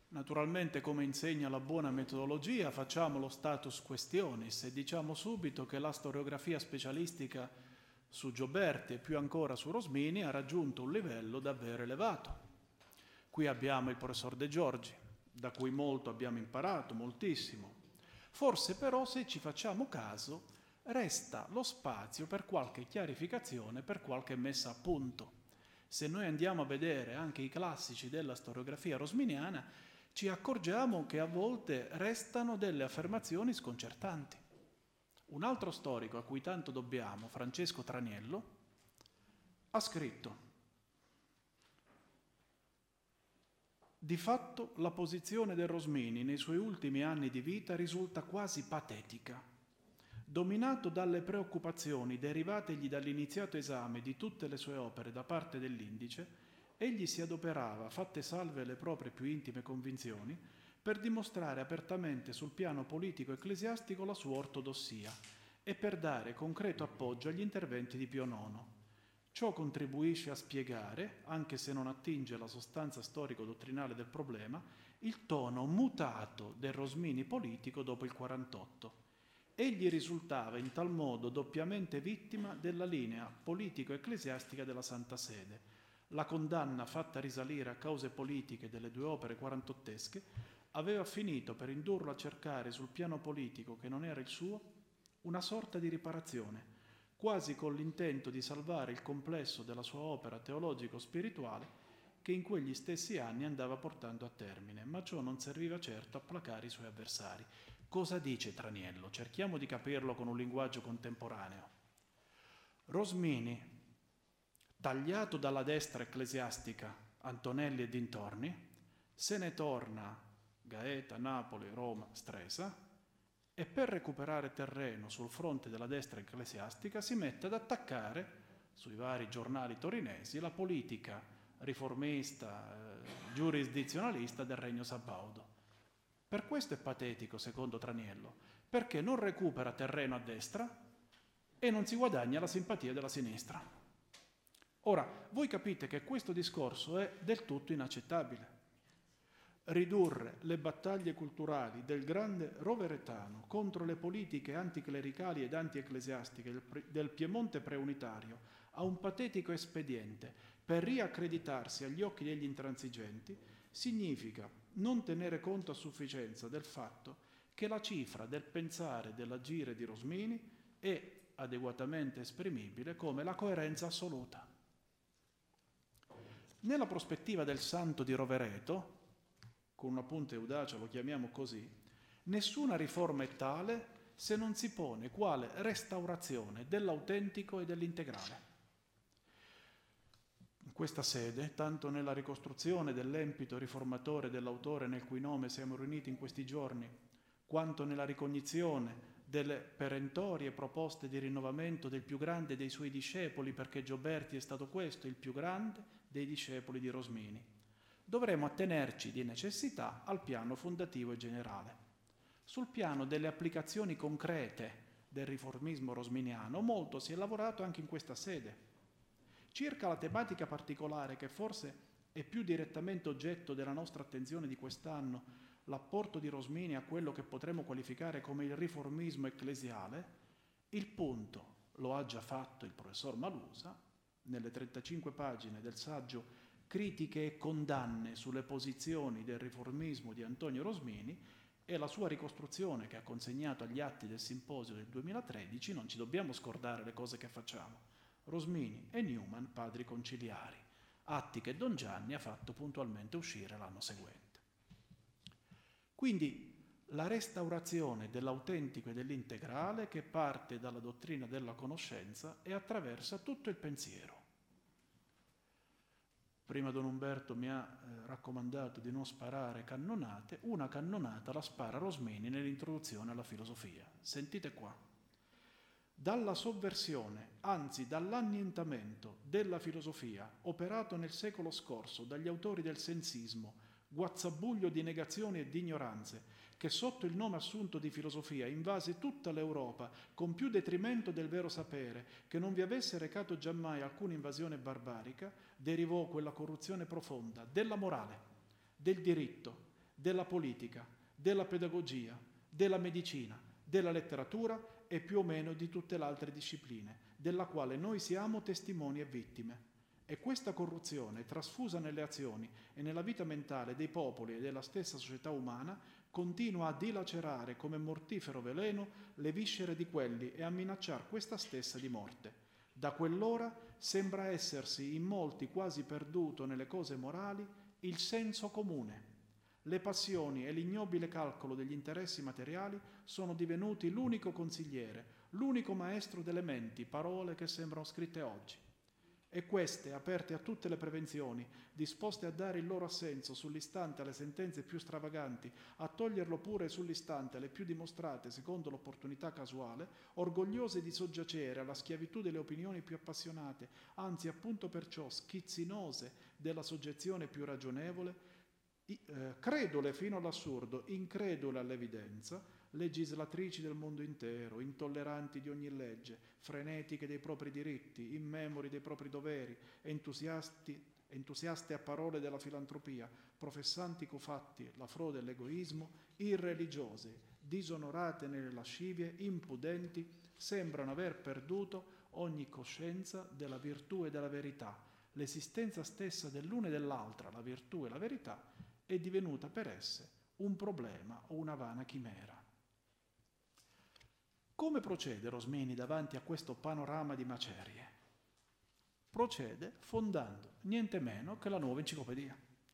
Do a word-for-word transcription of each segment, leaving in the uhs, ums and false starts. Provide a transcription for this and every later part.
Naturalmente, come insegna la buona metodologia, facciamo lo status questionis e diciamo subito che la storiografia specialistica su Gioberti e più ancora su Rosmini ha raggiunto un livello davvero elevato. Qui abbiamo il professor De Giorgi, da cui molto abbiamo imparato, moltissimo. Forse però, se ci facciamo caso, resta lo spazio per qualche chiarificazione, per qualche messa a punto. Se noi andiamo a vedere anche i classici della storiografia rosminiana, ci accorgiamo che a volte restano delle affermazioni sconcertanti. Un altro storico a cui tanto dobbiamo, Francesco Traniello, ha scritto: di fatto la posizione del Rosmini nei suoi ultimi anni di vita risulta quasi patetica. Dominato dalle preoccupazioni derivategli dall'iniziato esame di tutte le sue opere da parte dell'Indice, egli si adoperava, fatte salve le proprie più intime convinzioni, per dimostrare apertamente sul piano politico-ecclesiastico la sua ortodossia e per dare concreto appoggio agli interventi di Pio nono. Ciò contribuisce a spiegare, anche se non attinge alla sostanza storico-dottrinale del problema, il tono mutato del Rosmini politico dopo il quarantotto. Egli risultava in tal modo doppiamente vittima della linea politico-ecclesiastica della Santa Sede. La condanna fatta risalire a cause politiche delle due opere quarantottesche aveva finito per indurlo a cercare sul piano politico, che non era il suo, una sorta di riparazione, quasi con l'intento di salvare il complesso della sua opera teologico-spirituale che in quegli stessi anni andava portando a termine, ma ciò non serviva certo a placare i suoi avversari. Cosa dice Traniello? Cerchiamo di capirlo con un linguaggio contemporaneo. Rosmini, tagliato dalla destra ecclesiastica, Antonelli e dintorni, se ne torna Gaeta, Napoli, Roma, Stresa, e per recuperare terreno sul fronte della destra ecclesiastica si mette ad attaccare sui vari giornali torinesi la politica riformista, eh, giurisdizionalista del Regno Sabaudo. Per questo è patetico, secondo Traniello, perché non recupera terreno a destra e non si guadagna la simpatia della sinistra. Ora, voi capite che questo discorso è del tutto inaccettabile. Ridurre le battaglie culturali del grande roveretano contro le politiche anticlericali ed antiecclesiastiche del, del Piemonte preunitario a un patetico espediente per riaccreditarsi agli occhi degli intransigenti significa non tenere conto a sufficienza del fatto che la cifra del pensare e dell'agire di Rosmini è adeguatamente esprimibile come la coerenza assoluta. Nella prospettiva del santo di Rovereto, con una punta eudacia lo chiamiamo così, nessuna riforma è tale se non si pone quale restaurazione dell'autentico e dell'integrale. In questa sede, tanto nella ricostruzione dell'empito riformatore dell'autore nel cui nome siamo riuniti in questi giorni, quanto nella ricognizione delle perentorie proposte di rinnovamento del più grande dei suoi discepoli, perché Gioberti è stato questo, il più grande dei discepoli di Rosmini, dovremo attenerci di necessità al piano fondativo e generale. Sul piano delle applicazioni concrete del riformismo rosminiano molto si è lavorato anche in questa sede. Circa la tematica particolare che forse è più direttamente oggetto della nostra attenzione di quest'anno, l'apporto di Rosmini a quello che potremmo qualificare come il riformismo ecclesiale, il punto lo ha già fatto il professor Malusa nelle trentacinque pagine del saggio Critiche e condanne sulle posizioni del riformismo di Antonio Rosmini, e la sua ricostruzione che ha consegnato agli atti del simposio del duemilatredici. Non ci dobbiamo scordare le cose che facciamo. Rosmini e Newman, padri conciliari, atti che Don Gianni ha fatto puntualmente uscire l'anno seguente. Quindi la restaurazione dell'autentico e dell'integrale che parte dalla dottrina della conoscenza e attraversa tutto il pensiero. Prima Don Umberto mi ha eh, raccomandato di non sparare cannonate, una cannonata la spara Rosmini nell'introduzione alla filosofia. Sentite qua. Dalla sovversione, anzi dall'annientamento della filosofia operato nel secolo scorso dagli autori del sensismo, guazzabuglio di negazioni e di ignoranze, che sotto il nome assunto di filosofia invase tutta l'Europa con più detrimento del vero sapere che non vi avesse recato giammai alcuna invasione barbarica, derivò quella corruzione profonda della morale, del diritto, della politica, della pedagogia, della medicina, della letteratura e più o meno di tutte le altre discipline, della quale noi siamo testimoni e vittime. E questa corruzione, trasfusa nelle azioni e nella vita mentale dei popoli e della stessa società umana, continua a dilacerare come mortifero veleno le viscere di quelli e a minacciare questa stessa di morte. Da quell'ora sembra essersi in molti quasi perduto nelle cose morali il senso comune. Le passioni e l'ignobile calcolo degli interessi materiali sono divenuti l'unico consigliere, l'unico maestro delle menti, parole che sembrano scritte oggi. E queste, aperte a tutte le prevenzioni, disposte a dare il loro assenso sull'istante alle sentenze più stravaganti, a toglierlo pure sull'istante alle più dimostrate secondo l'opportunità casuale, orgogliose di soggiacere alla schiavitù delle opinioni più appassionate, anzi appunto perciò schizzinose della soggezione più ragionevole, eh, credule fino all'assurdo, incredule all'evidenza, legislatrici del mondo intero, intolleranti di ogni legge, frenetiche dei propri diritti, immemori dei propri doveri, entusiasti, entusiaste a parole della filantropia, professanti cofatti la frode e l'egoismo, irreligiose, disonorate nelle lascivie, impudenti, sembrano aver perduto ogni coscienza della virtù e della verità. L'esistenza stessa dell'una e dell'altra, la virtù e la verità, è divenuta per esse un problema o una vana chimera. Come procede Rosmini davanti a questo panorama di macerie? Procede fondando niente meno che la nuova enciclopedia.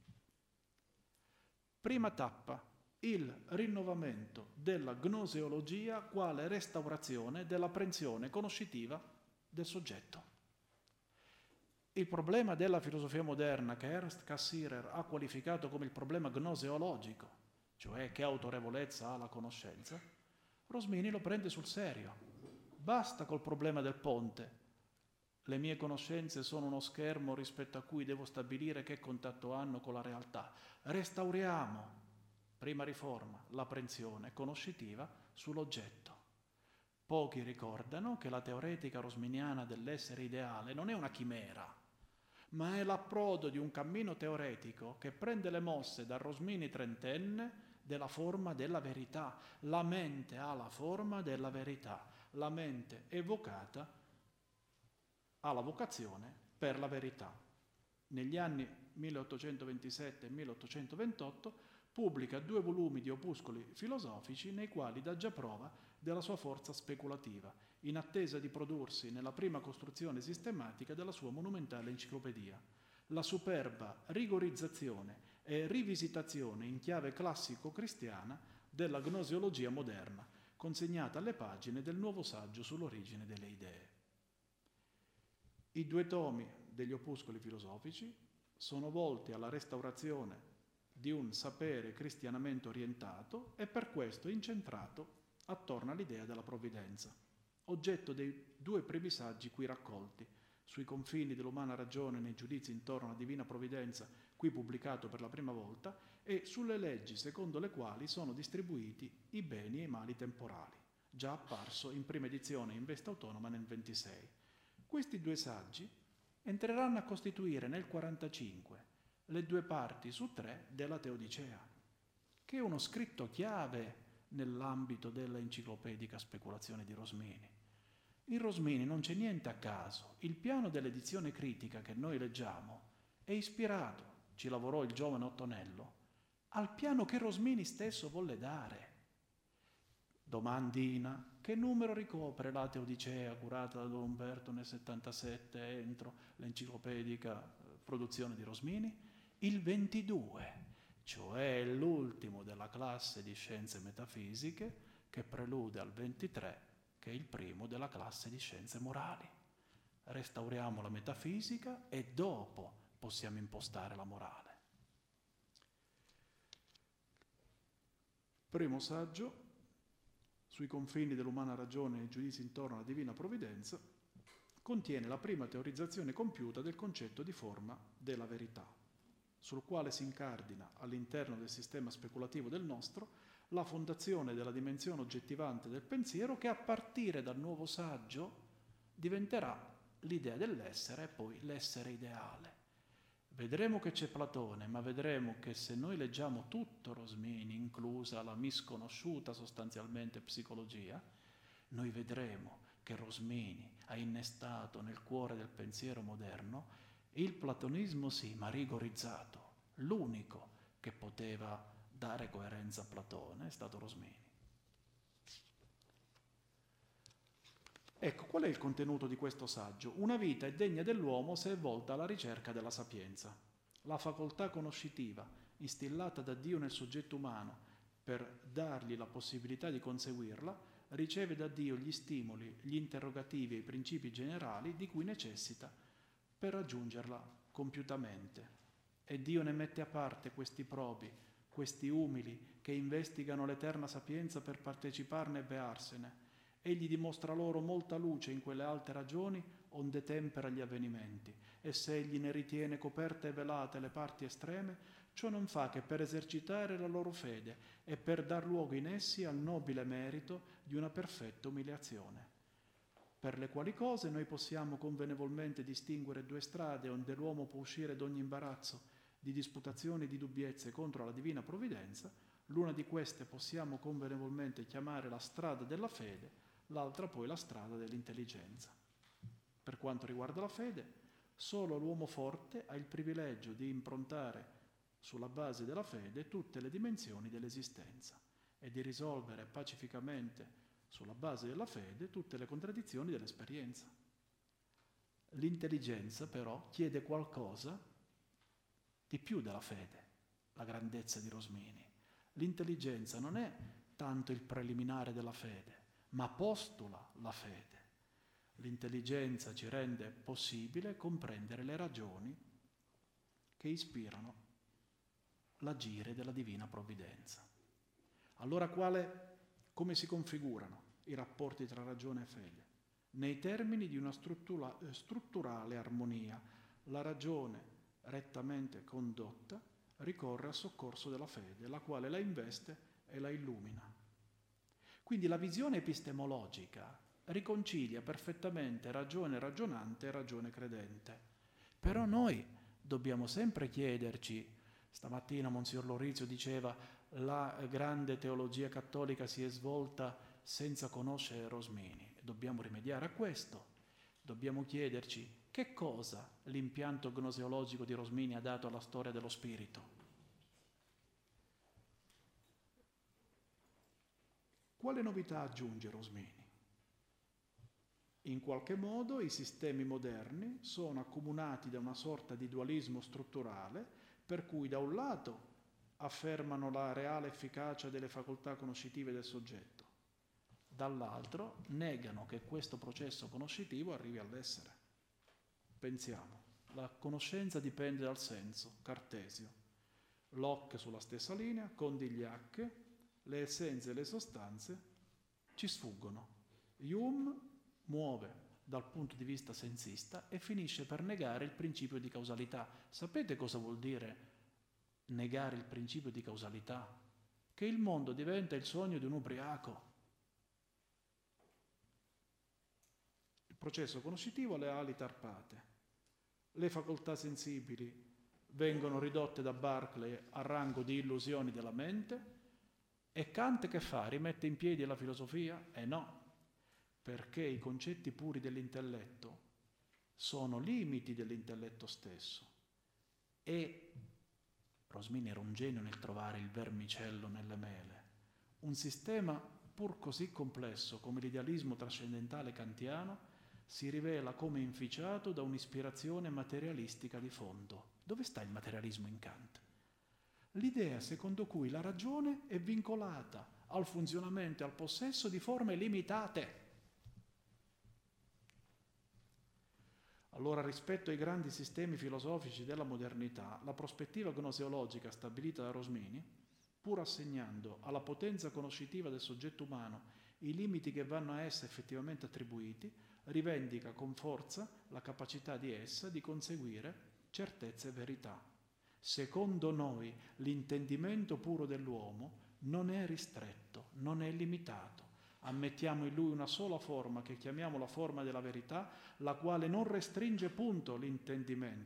Prima tappa, il rinnovamento della gnoseologia quale restaurazione dell'apprensione conoscitiva del soggetto. Il problema della filosofia moderna che Ernst Cassirer ha qualificato come il problema gnoseologico, cioè che autorevolezza ha la conoscenza, Rosmini lo prende sul serio. Basta col problema del ponte. Le mie conoscenze sono uno schermo rispetto a cui devo stabilire che contatto hanno con la realtà. Restauriamo, prima riforma, l'apprensione conoscitiva sull'oggetto. Pochi ricordano che la teoretica rosminiana dell'essere ideale non è una chimera, ma è l'approdo di un cammino teoretico che prende le mosse dal Rosmini trentenne della forma della verità. La mente ha la forma della verità, la mente evocata ha la vocazione per la verità. Negli anni milleottocentoventisette e milleottocentoventotto pubblica due volumi di opuscoli filosofici nei quali dà già prova della sua forza speculativa, in attesa di prodursi nella prima costruzione sistematica della sua monumentale enciclopedia. La superba rigorizzazione e rivisitazione in chiave classico-cristiana della gnoseologia moderna, consegnata alle pagine del nuovo saggio sull'origine delle idee. I due tomi degli opuscoli filosofici sono volti alla restaurazione di un sapere cristianamente orientato e per questo incentrato attorno all'idea della provvidenza, oggetto dei due primi saggi qui raccolti, sui confini dell'umana ragione nei giudizi intorno alla divina provvidenza, qui pubblicato per la prima volta, e sulle leggi secondo le quali sono distribuiti i beni e i mali temporali, già apparso in prima edizione in veste autonoma nel ventisei. Questi due saggi entreranno a costituire nel quarantacinque le due parti su tre della Teodicea, che è uno scritto chiave nell'ambito della enciclopedica speculazione di Rosmini. In Rosmini non c'è niente a caso. Il piano dell'edizione critica che noi leggiamo è ispirato, ci lavorò il giovane Ottonello, al piano che Rosmini stesso volle dare. Domandina: che numero ricopre la Teodicea curata da Don Umberto nel settantasette entro l'enciclopedica produzione di Rosmini? Il ventidue, cioè l'ultimo della classe di scienze metafisiche che prelude al ventitré, che è il primo della classe di scienze morali. Restauriamo la metafisica e dopo possiamo impostare la morale. Primo saggio, sui confini dell'umana ragione e i giudizi intorno alla divina provvidenza, contiene la prima teorizzazione compiuta del concetto di forma della verità, sul quale si incardina all'interno del sistema speculativo del nostro la fondazione della dimensione oggettivante del pensiero che a partire dal nuovo saggio diventerà l'idea dell'essere e poi l'essere ideale. vedremo che c'è Platone, ma vedremo che se noi leggiamo tutto Rosmini, inclusa la misconosciuta sostanzialmente psicologia, noi vedremo che Rosmini ha innestato nel cuore del pensiero moderno il platonismo, sì, ma rigorizzato. L'unico che poteva dare coerenza a Platone è stato Rosmini. Ecco, qual è il contenuto di questo saggio? Una vita è degna dell'uomo se è volta alla ricerca della sapienza. La facoltà conoscitiva, instillata da Dio nel soggetto umano per dargli la possibilità di conseguirla, riceve da Dio gli stimoli, gli interrogativi e i principi generali di cui necessita per raggiungerla compiutamente. E Dio ne mette a parte questi probi, questi umili che investigano l'eterna sapienza per parteciparne e bearsene. Egli dimostra loro molta luce in quelle alte ragioni onde tempera gli avvenimenti, e se egli ne ritiene coperte e velate le parti estreme, ciò non fa che per esercitare la loro fede e per dar luogo in essi al nobile merito di una perfetta umiliazione. Per le quali cose noi possiamo convenevolmente distinguere due strade onde l'uomo può uscire d'ogni imbarazzo di disputazioni e di dubbiezze contro la divina provvidenza. L'una di queste possiamo convenevolmente chiamare la strada della fede, l'altra poi la strada dell'intelligenza. Per quanto riguarda la fede, solo l'uomo forte ha il privilegio di improntare sulla base della fede tutte le dimensioni dell'esistenza e di risolvere pacificamente sulla base della fede tutte le contraddizioni dell'esperienza. L'intelligenza però chiede qualcosa di più della fede, la grandezza di Rosmini. L'intelligenza non è tanto il preliminare della fede, ma postula la fede. L'intelligenza ci rende possibile comprendere le ragioni che ispirano l'agire della divina provvidenza. Allora quale, come si configurano i rapporti tra ragione e fede? Nei termini di una struttura, strutturale armonia. La ragione rettamente condotta ricorre al soccorso della fede, la quale la investe e la illumina. Quindi la visione epistemologica riconcilia perfettamente ragione ragionante e ragione credente. Però noi dobbiamo sempre chiederci, stamattina Monsignor Lorizio diceva la grande teologia cattolica si è svolta senza conoscere Rosmini. Dobbiamo rimediare a questo, dobbiamo chiederci che cosa l'impianto gnoseologico di Rosmini ha dato alla storia dello spirito. Quale novità aggiunge Rosmini? In qualche modo i sistemi moderni sono accomunati da una sorta di dualismo strutturale per cui da un lato affermano la reale efficacia delle facoltà conoscitive del soggetto, dall'altro negano che questo processo conoscitivo arrivi all'essere. Pensiamo, la conoscenza dipende dal senso, Cartesio. Locke sulla stessa linea, Condigliac, le essenze e le sostanze ci sfuggono. Hume muove dal punto di vista sensista e finisce per negare il principio di causalità. Sapete cosa vuol dire negare il principio di causalità? Che il mondo diventa il sogno di un ubriaco. Il processo conoscitivo ha le ali tarpate. Le facoltà sensibili vengono ridotte da Berkeley al rango di illusioni della mente. E Kant che fa? Rimette in piedi la filosofia? Eh no, perché i concetti puri dell'intelletto sono limiti dell'intelletto stesso. E Rosmini era un genio nel trovare il vermicello nelle mele. Un sistema pur così complesso come l'idealismo trascendentale kantiano si rivela come inficiato da un'ispirazione materialistica di fondo. Dove sta il materialismo in Kant? L'idea secondo cui la ragione è vincolata al funzionamento e al possesso di forme limitate. Allora, rispetto ai grandi sistemi filosofici della modernità, la prospettiva gnoseologica stabilita da Rosmini, pur assegnando alla potenza conoscitiva del soggetto umano i limiti che vanno a essa effettivamente attribuiti, rivendica con forza la capacità di essa di conseguire certezza e verità. Secondo noi l'intendimento puro dell'uomo non è ristretto, non è limitato. Ammettiamo in lui una sola forma che chiamiamo la forma della verità, la quale non restringe punto l'intendimento,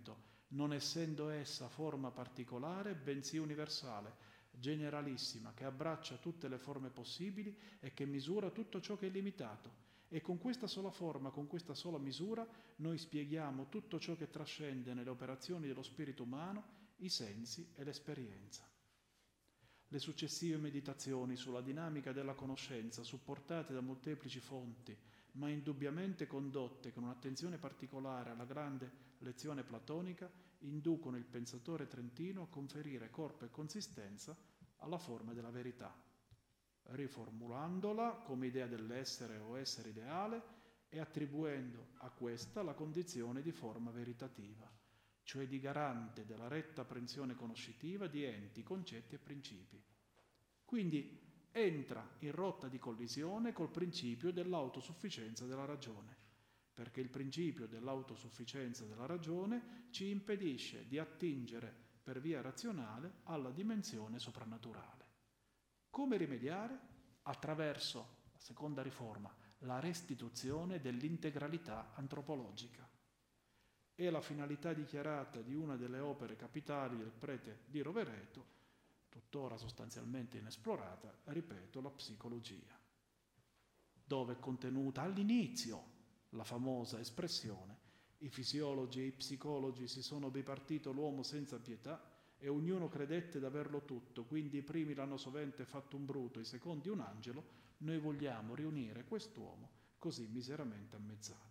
non essendo essa forma particolare, bensì universale, generalissima, che abbraccia tutte le forme possibili e che misura tutto ciò che è limitato. E con questa sola forma, con questa sola misura, noi spieghiamo tutto ciò che trascende nelle operazioni dello spirito umano, i sensi e l'esperienza. Le successive meditazioni sulla dinamica della conoscenza, supportate da molteplici fonti, ma indubbiamente condotte con un'attenzione particolare alla grande lezione platonica, inducono il pensatore trentino a conferire corpo e consistenza alla forma della verità, riformulandola come idea dell'essere o essere ideale e attribuendo a questa la condizione di forma veritativa, cioè di garante della retta apprensione conoscitiva di enti, concetti e principi. Quindi entra in rotta di collisione col principio dell'autosufficienza della ragione, perché il principio dell'autosufficienza della ragione ci impedisce di attingere per via razionale alla dimensione soprannaturale. Come rimediare? Attraverso la seconda riforma, la restituzione dell'integralità antropologica. È la finalità dichiarata di una delle opere capitali del prete di Rovereto, tuttora sostanzialmente inesplorata, ripeto, la psicologia, dove è contenuta all'inizio la famosa espressione: i fisiologi e i psicologi si sono bipartito l'uomo senza pietà e ognuno credette d'averlo tutto, quindi i primi l'hanno sovente fatto un bruto, i secondi un angelo, noi vogliamo riunire quest'uomo così miseramente ammezzato.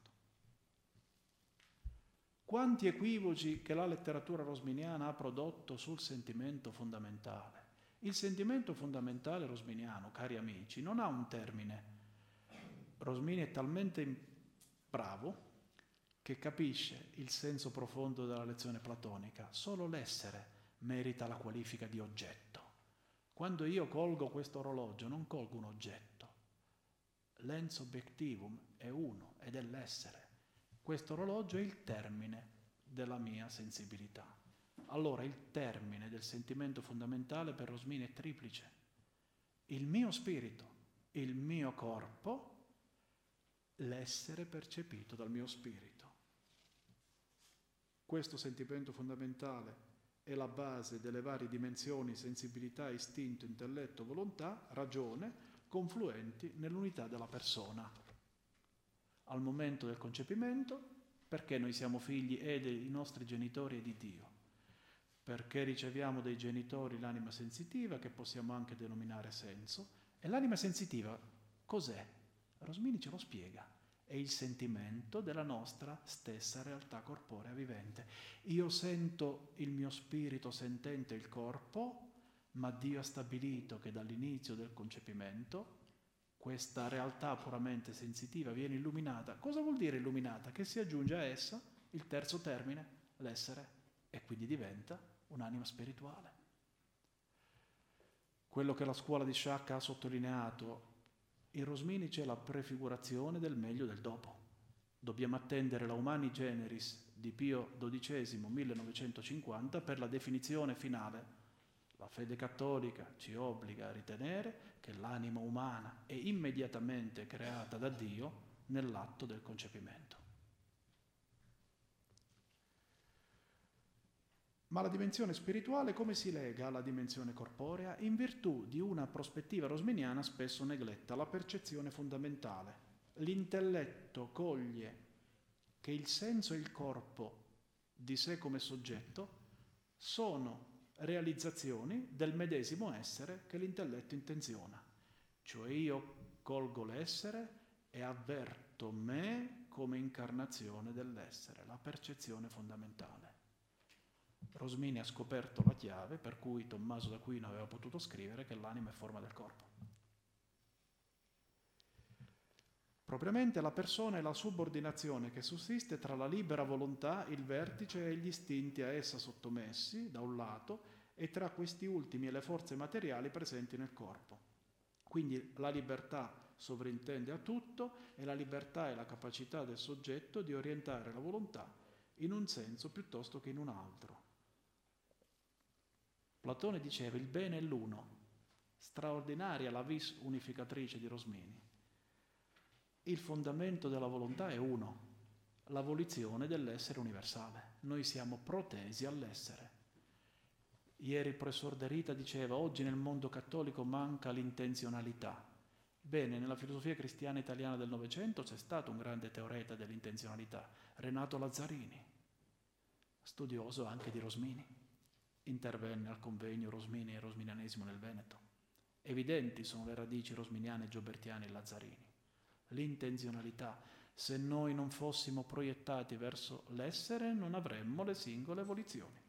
Quanti equivoci che la letteratura rosminiana ha prodotto sul sentimento fondamentale. Il sentimento fondamentale rosminiano, cari amici, non ha un termine. Rosmini è talmente bravo che capisce il senso profondo della lezione platonica. Solo l'essere merita la qualifica di oggetto. Quando io colgo questo orologio non colgo un oggetto. L'ens objectivum è uno ed è l'essere. Questo orologio è il termine della mia sensibilità. Allora il termine del sentimento fondamentale per Rosmini è triplice. Il mio spirito, il mio corpo, l'essere percepito dal mio spirito. Questo sentimento fondamentale è la base delle varie dimensioni sensibilità, istinto, intelletto, volontà, ragione, confluenti nell'unità della persona. Al momento del concepimento, perché noi siamo figli e dei nostri genitori e di Dio? Perché riceviamo dai genitori l'anima sensitiva, che possiamo anche denominare senso. E l'anima sensitiva cos'è? Rosmini ce lo spiega. È il sentimento della nostra stessa realtà corporea vivente. Io sento il mio spirito sentente il corpo, ma Dio ha stabilito che dall'inizio del concepimento questa realtà puramente sensitiva viene illuminata. Cosa vuol dire illuminata? Che si aggiunge a essa il terzo termine, l'essere, e quindi diventa un'anima spirituale. Quello che la scuola di Sciacca ha sottolineato, in Rosmini c'è la prefigurazione del meglio del dopo. Dobbiamo attendere la Humani Generis di Pio dodicesimo millenovecentocinquanta per la definizione finale. La fede cattolica ci obbliga a ritenere che l'anima umana è immediatamente creata da Dio nell'atto del concepimento. Ma la dimensione spirituale come si lega alla dimensione corporea? In virtù di una prospettiva rosminiana spesso negletta, la percezione fondamentale. L'intelletto coglie che il senso e il corpo di sé come soggetto sono realizzazioni del medesimo essere che l'intelletto intenziona. Cioè io colgo l'essere e avverto me come incarnazione dell'essere, la percezione fondamentale. Rosmini ha scoperto la chiave per cui Tommaso d'Aquino aveva potuto scrivere che l'anima è forma del corpo. Propriamente la persona è la subordinazione che sussiste tra la libera volontà, il vertice e gli istinti a essa sottomessi, da un lato, e tra questi ultimi e le forze materiali presenti nel corpo. Quindi la libertà sovrintende a tutto e la libertà è la capacità del soggetto di orientare la volontà in un senso piuttosto che in un altro. Platone diceva il bene è l'uno, straordinaria la vis unificatrice di Rosmini. Il fondamento della volontà è uno, la volizione dell'essere universale. noi siamo protesi all'essere. Ieri il professor De Rita diceva: oggi nel mondo cattolico manca l'intenzionalità. Bene, nella filosofia cristiana italiana del Novecento c'è stato un grande teoreta dell'intenzionalità, Renato Lazzarini, studioso anche di Rosmini. Intervenne al convegno Rosmini e Rosminianesimo nel Veneto. Evidenti sono le radici rosminiane, giobertiane e Lazzarini. L'intenzionalità. Se noi non fossimo proiettati verso l'essere, non avremmo le singole volizioni.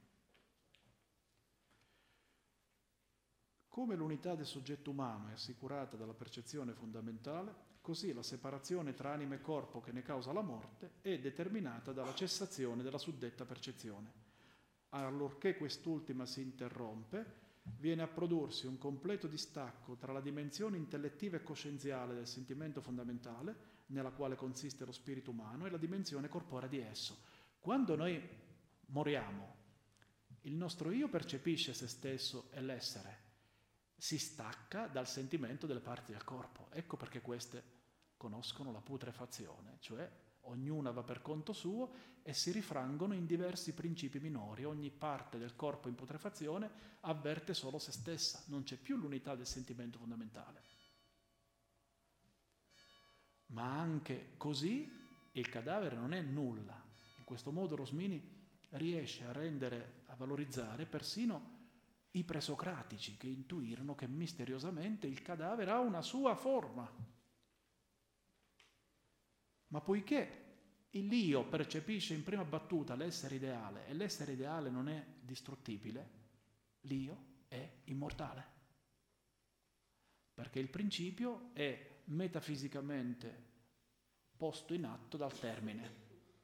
Come l'unità del soggetto umano è assicurata dalla percezione fondamentale, così la separazione tra anima e corpo che ne causa la morte è determinata dalla cessazione della suddetta percezione. Allorché quest'ultima si interrompe, viene a prodursi un completo distacco tra la dimensione intellettiva e coscienziale del sentimento fondamentale, nella quale consiste lo spirito umano, e la dimensione corporea di esso. Quando noi moriamo, il nostro io percepisce se stesso e l'essere, si stacca dal sentimento delle parti del corpo. Ecco perché queste conoscono la putrefazione, cioè ognuna va per conto suo e si rifrangono in diversi principi minori. Ogni parte del corpo in putrefazione avverte solo se stessa, non c'è più l'unità del sentimento fondamentale. Ma anche così il cadavere non è nulla. In questo modo Rosmini riesce a rendere, a valorizzare persino i presocratici che intuirono che misteriosamente il cadavere ha una sua forma. Ma poiché l'io percepisce in prima battuta l'essere ideale e l'essere ideale non è distruttibile, l'io è immortale. Perché il principio è metafisicamente posto in atto dal termine.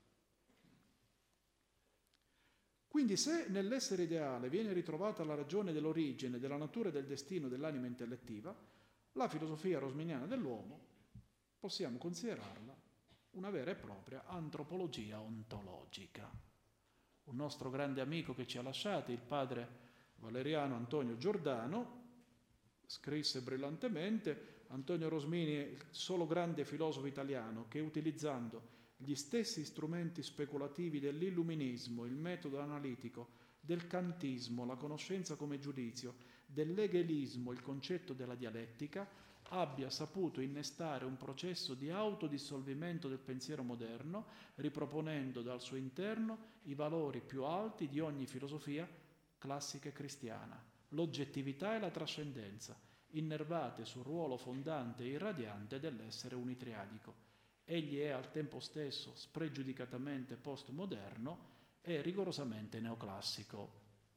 Quindi se nell'essere ideale viene ritrovata la ragione dell'origine, della natura e del destino dell'anima intellettiva, la filosofia rosminiana dell'uomo possiamo considerarla una vera e propria antropologia ontologica. Un nostro grande amico che ci ha lasciati, il padre Valeriano Antonio Giordano, scrisse brillantemente: Antonio Rosmini è il solo grande filosofo italiano che, utilizzando gli stessi strumenti speculativi dell'illuminismo, il metodo analitico, del kantismo, la conoscenza come giudizio, dell'egelismo, il concetto della dialettica, abbia saputo innestare un processo di autodissolvimento del pensiero moderno, riproponendo dal suo interno i valori più alti di ogni filosofia classica e cristiana, l'oggettività e la trascendenza, innervate sul ruolo fondante e irradiante dell'essere unitriadico. Egli è al tempo stesso spregiudicatamente postmoderno e rigorosamente neoclassico.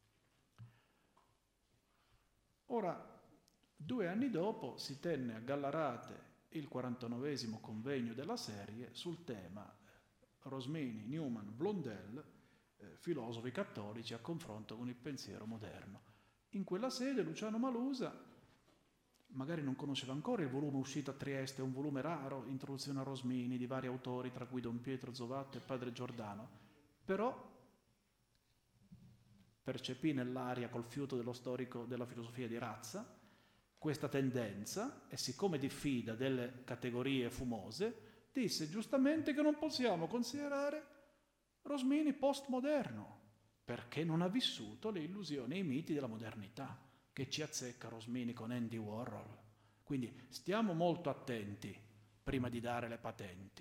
Ora, due anni dopo si tenne a Gallarate il quarantanovesimo convegno della serie sul tema Rosmini, Newman, Blondel, eh, filosofi cattolici a confronto con il pensiero moderno. In quella sede Luciano Malusa magari non conosceva ancora il volume uscito a Trieste, un volume raro, Introduzione a Rosmini, di vari autori, tra cui Don Pietro Zovatto e Padre Giordano, però percepì nell'aria col fiuto dello storico della filosofia di razza questa tendenza e, siccome diffida delle categorie fumose, disse giustamente che non possiamo considerare Rosmini postmoderno perché non ha vissuto le illusioni e i miti della modernità che ci azzecca Rosmini con Andy Warhol. Quindi stiamo molto attenti prima di dare le patenti.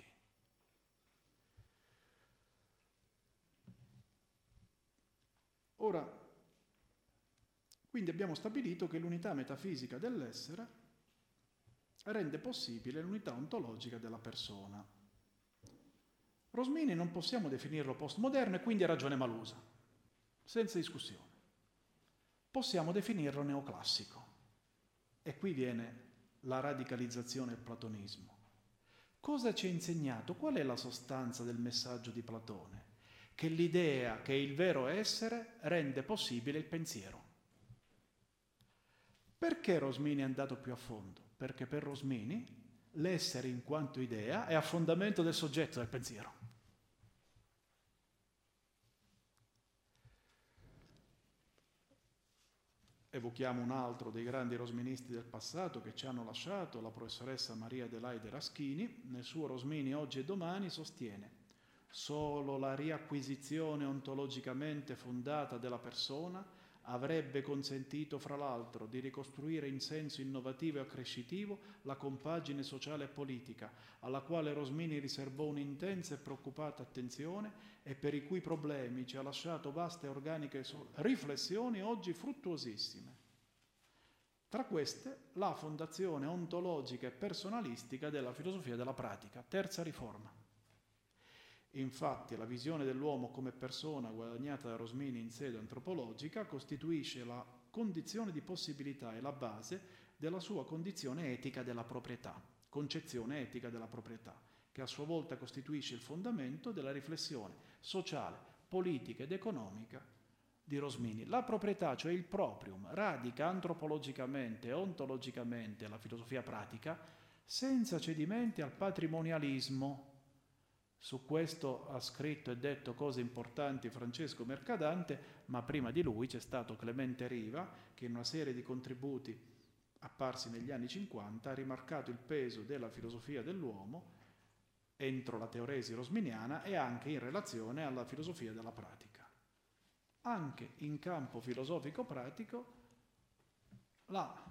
Ora, quindi abbiamo stabilito che l'unità metafisica dell'essere rende possibile l'unità ontologica della persona. Rosmini non possiamo definirlo postmoderno e quindi ha ragione Malusa, senza discussione. Possiamo definirlo neoclassico. E qui viene la radicalizzazione del platonismo. Cosa ci ha insegnato? Qual è la sostanza del messaggio di Platone? Che l'idea che il vero essere rende possibile il pensiero. Perché Rosmini è andato più a fondo? Perché per Rosmini l'essere in quanto idea è a fondamento del soggetto del pensiero. Evochiamo un altro dei grandi rosministi del passato che ci hanno lasciato, la professoressa Maria Adelaide Raschini. Nel suo Rosmini oggi e domani sostiene: Solo la riacquisizione ontologicamente fondata della persona avrebbe consentito, fra l'altro, di ricostruire in senso innovativo e accrescitivo la compagine sociale e politica, alla quale Rosmini riservò un'intensa e preoccupata attenzione e per i cui problemi ci ha lasciato vaste e organiche riflessioni oggi fruttuosissime. Tra queste, la fondazione ontologica e personalistica della filosofia della pratica, terza riforma. Infatti, la visione dell'uomo come persona guadagnata da Rosmini in sede antropologica costituisce la condizione di possibilità e la base della sua condizione etica della proprietà, concezione etica della proprietà, che a sua volta costituisce il fondamento della riflessione sociale, politica ed economica di Rosmini. La proprietà, cioè il proprium, radica antropologicamente e ontologicamente la filosofia pratica senza cedimenti al patrimonialismo. Su questo ha scritto e detto cose importanti Francesco Mercadante, ma prima di lui c'è stato Clemente Riva, che in una serie di contributi apparsi negli anni cinquanta ha rimarcato il peso della filosofia dell'uomo entro la teoresi rosminiana e anche in relazione alla filosofia della pratica. Anche in campo filosofico-pratico la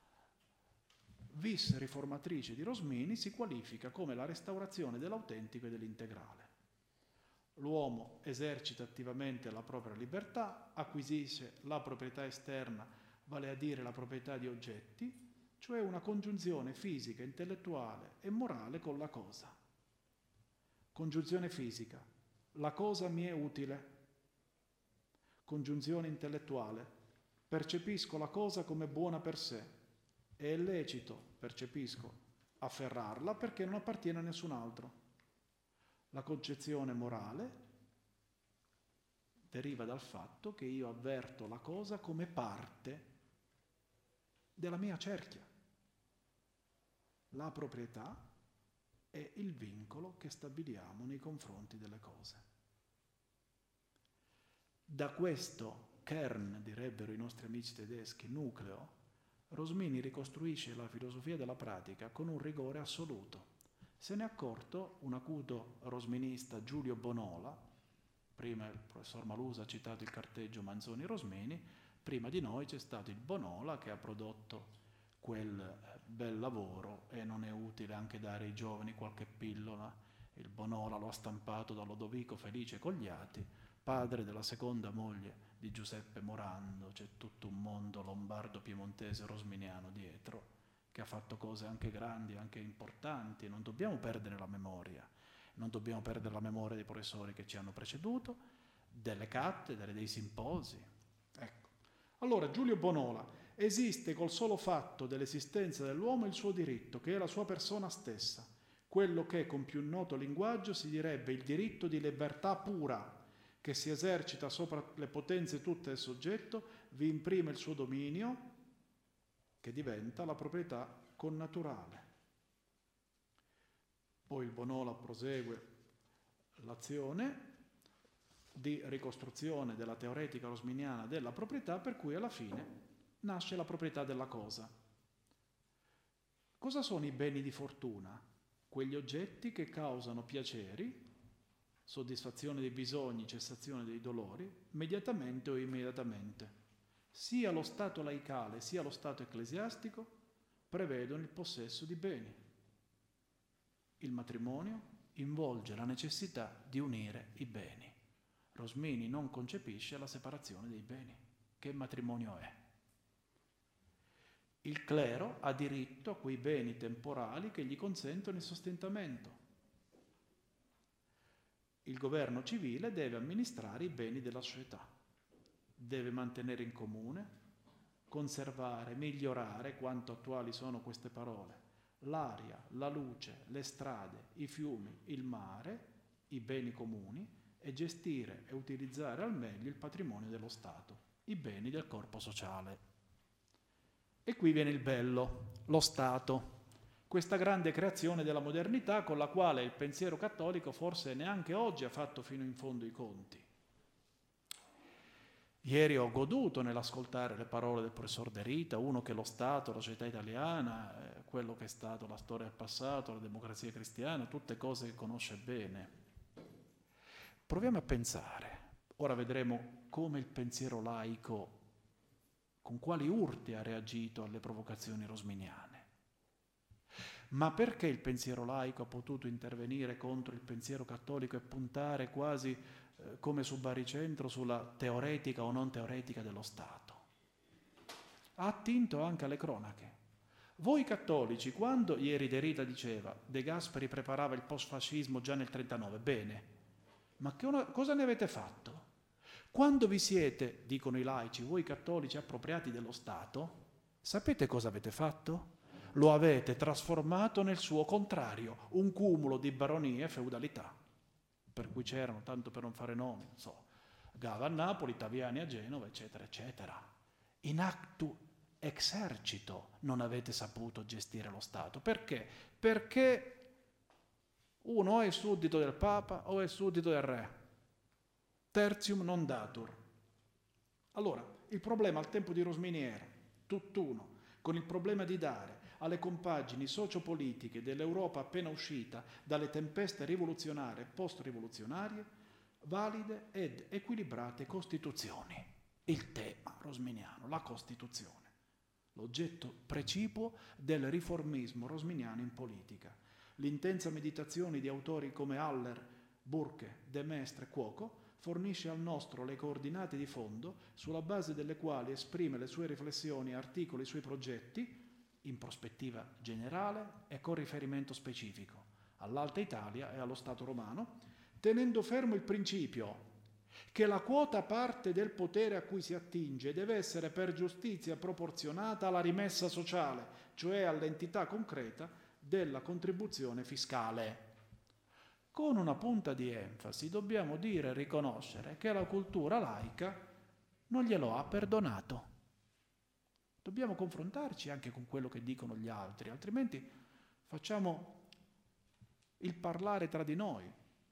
vis riformatrice di Rosmini si qualifica come la restaurazione dell'autentico e dell'integrale. L'uomo esercita attivamente la propria libertà, acquisisce la proprietà esterna, vale a dire la proprietà di oggetti, cioè una congiunzione fisica, intellettuale e morale con la cosa. Congiunzione fisica: la cosa mi è utile. Congiunzione intellettuale: percepisco la cosa come buona per sé. È lecito, percepisco, afferrarla perché non appartiene a nessun altro. La concezione morale deriva dal fatto che io avverto la cosa come parte della mia cerchia. La proprietà è il vincolo che stabiliamo nei confronti delle cose. Da questo kern, direbbero i nostri amici tedeschi, nucleo, Rosmini ricostruisce la filosofia della pratica con un rigore assoluto. Se ne è accorto un acuto rosminista, Giulio Bonola. Prima il professor Malusa ha citato il carteggio Manzoni-Rosmini, prima di noi c'è stato il Bonola che ha prodotto quel bel lavoro e non è utile anche dare ai giovani qualche pillola. Il Bonola lo ha stampato da Lodovico Felice Cogliati, padre della seconda moglie di Giuseppe Morando. C'è tutto un mondo lombardo, piemontese, rosminiano dietro, che ha fatto cose anche grandi, anche importanti. Non dobbiamo perdere la memoria, non dobbiamo perdere la memoria dei professori che ci hanno preceduto, delle cattedre, dei simposi. Ecco. Allora, Giulio Bonola: esiste col solo fatto dell'esistenza dell'uomo il suo diritto, che è la sua persona stessa, quello che con più noto linguaggio si direbbe il diritto di libertà pura, che si esercita sopra le potenze tutte del soggetto, vi imprime il suo dominio, che diventa la proprietà connaturale. Poi il Bonola prosegue l'azione di ricostruzione della teoretica rosminiana della proprietà, per cui alla fine nasce la proprietà della cosa. Cosa sono i beni di fortuna? Quegli oggetti che causano piaceri, soddisfazione dei bisogni, cessazione dei dolori, immediatamente o immediatamente. Sia lo Stato laicale sia lo Stato ecclesiastico prevedono il possesso di beni. Il matrimonio involge la necessità di unire i beni. Rosmini non concepisce la separazione dei beni. Che matrimonio è? Il clero ha diritto a quei beni temporali che gli consentono il sostentamento. Il governo civile deve amministrare i beni della società, deve mantenere in comune, conservare, migliorare, quanto attuali sono queste parole, l'aria, la luce, le strade, i fiumi, il mare, i beni comuni, e gestire e utilizzare al meglio il patrimonio dello Stato, i beni del corpo sociale. E qui viene il bello, lo Stato. Questa grande creazione della modernità con la quale il pensiero cattolico forse neanche oggi ha fatto fino in fondo i conti. Ieri ho goduto nell'ascoltare le parole del professor De Rita, uno che lo Stato, la società italiana, eh, quello che è stato la storia del passato, la democrazia cristiana, tutte cose che conosce bene. proviamo a pensare, ora vedremo come il pensiero laico, con quali urti ha reagito alle provocazioni rosminiane. Ma perché il pensiero laico ha potuto intervenire contro il pensiero cattolico e puntare quasi eh, come su baricentro sulla teoretica o non teoretica dello Stato? Ha attinto anche alle cronache. Voi cattolici, quando ieri De Rita diceva De Gasperi preparava il post-fascismo già nel trentanove, bene, ma che una, cosa ne avete fatto? Quando vi siete, dicono i laici, voi cattolici appropriati dello Stato, sapete cosa avete fatto? Lo avete trasformato nel suo contrario, un cumulo di baronie e feudalità, per cui c'erano, tanto per non fare nomi, non so, Gava a Napoli, Taviani a Genova, eccetera, eccetera. In actu exercito non avete saputo gestire lo Stato. Perché? Perché uno è suddito del Papa o è suddito del Re. Tertium non datur. Allora, il problema al tempo di Rosmini era tutt'uno con il problema di dare alle compagini sociopolitiche dell'Europa appena uscita dalle tempeste rivoluzionarie e post-rivoluzionarie valide ed equilibrate costituzioni. Il tema rosminiano, la Costituzione, l'oggetto precipuo del riformismo rosminiano in politica. L'intensa meditazione di autori come Haller, Burke, De Maistre e Cuoco fornisce al nostro le coordinate di fondo sulla base delle quali esprime le sue riflessioni, articoli, i suoi progetti in prospettiva generale e con riferimento specifico all'Alta Italia e allo Stato romano, tenendo fermo il principio che la quota parte del potere a cui si attinge deve essere per giustizia proporzionata alla rimessa sociale, cioè all'entità concreta della contribuzione fiscale. Con una punta di enfasi dobbiamo dire e riconoscere che la cultura laica non glielo ha perdonato. Dobbiamo confrontarci anche con quello che dicono gli altri, altrimenti facciamo il parlare tra di noi.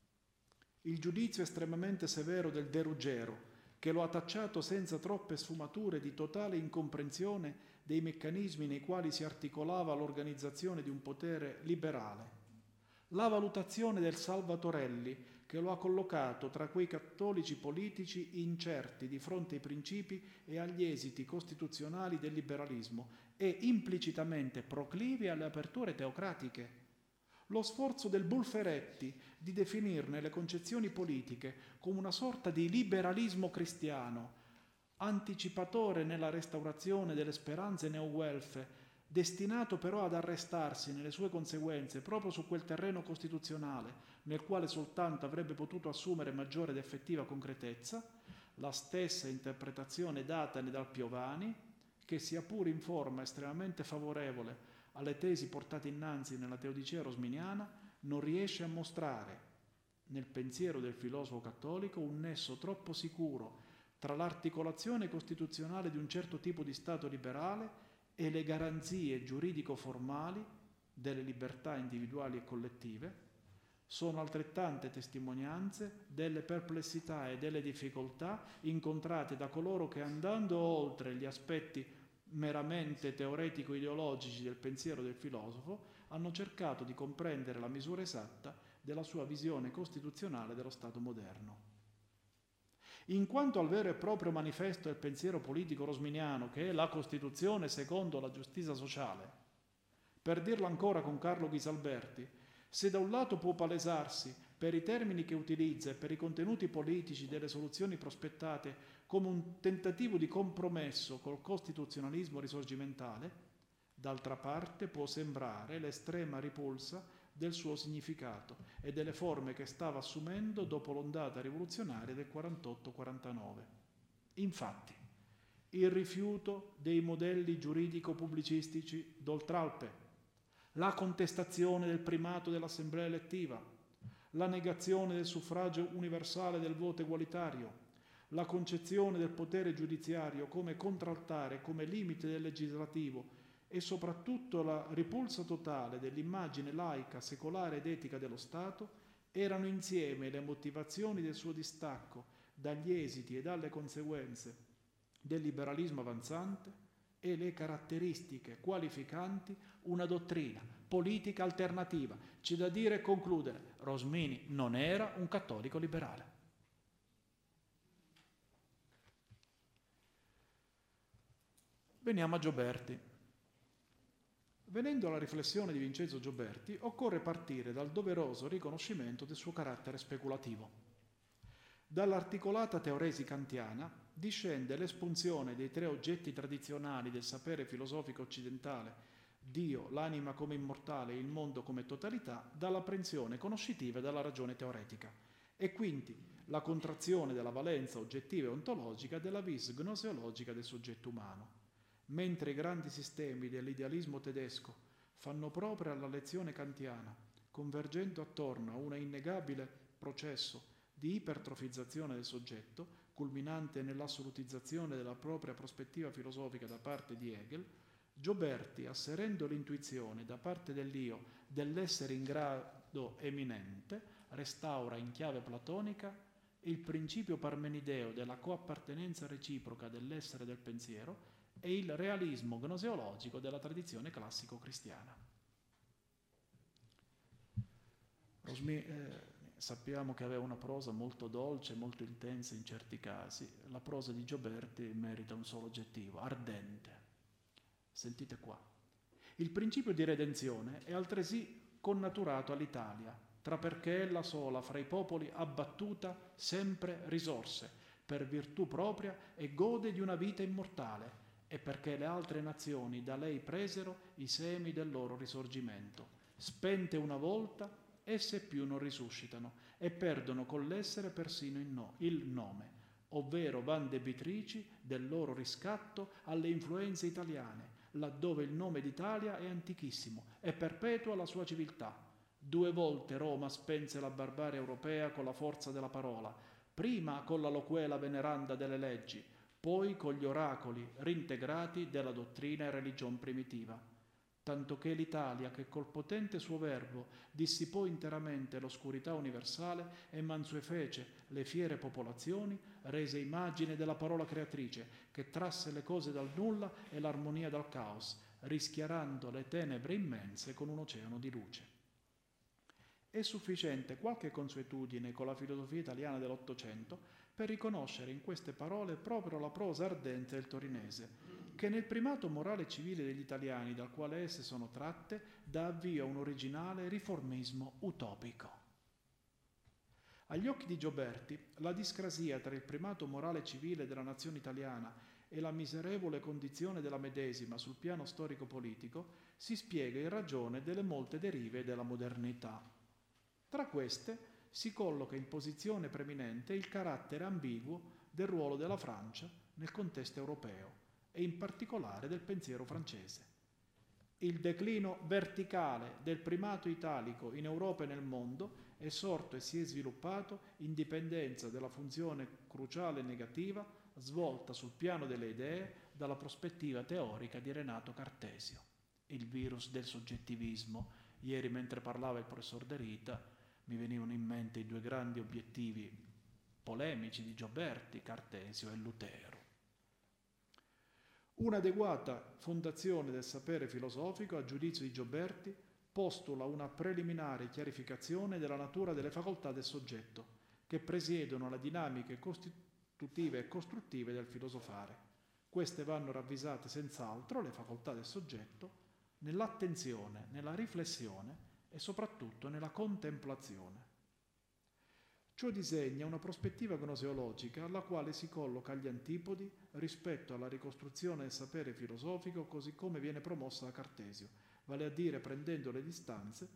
Il giudizio estremamente severo del De Ruggero, che lo ha tacciato senza troppe sfumature di totale incomprensione dei meccanismi nei quali si articolava l'organizzazione di un potere liberale. La valutazione del Salvatorelli, che lo ha collocato tra quei cattolici politici incerti di fronte ai principi e agli esiti costituzionali del liberalismo e implicitamente proclivi alle aperture teocratiche. Lo sforzo del Bulferetti di definirne le concezioni politiche come una sorta di liberalismo cristiano, anticipatore nella restaurazione delle speranze neo-guelfe, destinato però ad arrestarsi nelle sue conseguenze proprio su quel terreno costituzionale nel quale soltanto avrebbe potuto assumere maggiore ed effettiva concretezza, la stessa interpretazione datane dal Piovani, che sia pure in forma estremamente favorevole alle tesi portate innanzi nella teodicea rosminiana, non riesce a mostrare nel pensiero del filosofo cattolico un nesso troppo sicuro tra l'articolazione costituzionale di un certo tipo di Stato liberale e le garanzie giuridico-formali delle libertà individuali e collettive. Sono altrettante testimonianze delle perplessità e delle difficoltà incontrate da coloro che, andando oltre gli aspetti meramente teoretico-ideologici del pensiero del filosofo, hanno cercato di comprendere la misura esatta della sua visione costituzionale dello Stato moderno. In quanto al vero e proprio manifesto del pensiero politico rosminiano, che è la Costituzione secondo la giustizia sociale, per dirlo ancora con Carlo Ghisalberti, se da un lato può palesarsi, per i termini che utilizza e per i contenuti politici delle soluzioni prospettate, come un tentativo di compromesso col costituzionalismo risorgimentale, d'altra parte può sembrare l'estrema ripulsa del suo significato e delle forme che stava assumendo dopo l'ondata rivoluzionaria del quarantotto quarantanove. Infatti, il rifiuto dei modelli giuridico-pubblicistici d'Oltralpe, la contestazione del primato dell'assemblea elettiva, la negazione del suffragio universale del voto egualitario, la concezione del potere giudiziario come contraltare, come limite del legislativo e soprattutto la ripulsa totale dell'immagine laica, secolare ed etica dello Stato erano insieme le motivazioni del suo distacco dagli esiti e dalle conseguenze del liberalismo avanzante e le caratteristiche qualificanti una dottrina politica alternativa. C'è da dire e concludere, Rosmini non era un cattolico liberale. Veniamo a Gioberti. Venendo alla riflessione di Vincenzo Gioberti, occorre partire dal doveroso riconoscimento del suo carattere speculativo. Dall'articolata teoresi kantiana discende l'espunzione dei tre oggetti tradizionali del sapere filosofico occidentale, Dio, l'anima come immortale e il mondo come totalità, dall'apprensione conoscitiva e dalla ragione teoretica, e quindi la contrazione della valenza oggettiva e ontologica della vis gnoseologica del soggetto umano. Mentre i grandi sistemi dell'idealismo tedesco fanno propria la lezione kantiana, convergendo attorno a un innegabile processo di ipertrofizzazione del soggetto, culminante nell'assolutizzazione della propria prospettiva filosofica da parte di Hegel, Gioberti, asserendo l'intuizione da parte dell'io dell'essere in grado eminente, restaura in chiave platonica il principio parmenideo della coappartenenza reciproca dell'essere del pensiero e il realismo gnoseologico della tradizione classico-cristiana. Rosmi, eh, sappiamo che aveva una prosa molto dolce, molto intensa in certi casi. La prosa di Gioberti merita un solo aggettivo: ardente. Sentite qua. Il principio di redenzione è altresì connaturato all'Italia, tra perché ella sola fra i popoli ha battuta sempre risorse per virtù propria e gode di una vita immortale, e perché le altre nazioni da lei presero i semi del loro risorgimento. Spente una volta, esse più non risuscitano e perdono con l'essere persino il, no, il nome, ovvero van debitrici del loro riscatto alle influenze italiane, laddove il nome d'Italia è antichissimo e perpetua la sua civiltà. Due volte Roma spense la barbarie europea con la forza della parola, prima con la loquela veneranda delle leggi, poi con gli oracoli rintegrati della dottrina e religion primitiva. Tanto che l'Italia, che col potente suo verbo dissipò interamente l'oscurità universale e mansuefece le fiere popolazioni, rese immagine della parola creatrice, che trasse le cose dal nulla e l'armonia dal caos, rischiarando le tenebre immense con un oceano di luce. È sufficiente qualche consuetudine con la filosofia italiana dell'Ottocento per riconoscere in queste parole proprio la prosa ardente del torinese, che nel primato morale e civile degli italiani dal quale esse sono tratte dà avvio a un originale riformismo utopico. Agli occhi di Gioberti, la discrasia tra il primato morale e civile della nazione italiana e la miserevole condizione della medesima sul piano storico-politico si spiega in ragione delle molte derive della modernità. Tra queste si colloca in posizione preeminente il carattere ambiguo del ruolo della Francia nel contesto europeo e in particolare del pensiero francese. Il declino verticale del primato italico in Europa e nel mondo è sorto e si è sviluppato in dipendenza della funzione cruciale negativa svolta sul piano delle idee dalla prospettiva teorica di Renato Cartesio. Il virus del soggettivismo. Ieri, mentre parlava il professor De Rita, mi venivano in mente i due grandi obiettivi polemici di Gioberti, Cartesio e Lutero. Un'adeguata fondazione del sapere filosofico, a giudizio di Gioberti, postula una preliminare chiarificazione della natura delle facoltà del soggetto, che presiedono alle dinamiche costitutive e costruttive del filosofare. Queste vanno ravvisate senz'altro, le facoltà del soggetto, nell'attenzione, nella riflessione e soprattutto nella contemplazione. Ciò disegna una prospettiva gnoseologica alla quale si colloca agli antipodi rispetto alla ricostruzione del sapere filosofico così come viene promossa da Cartesio, vale a dire prendendo le distanze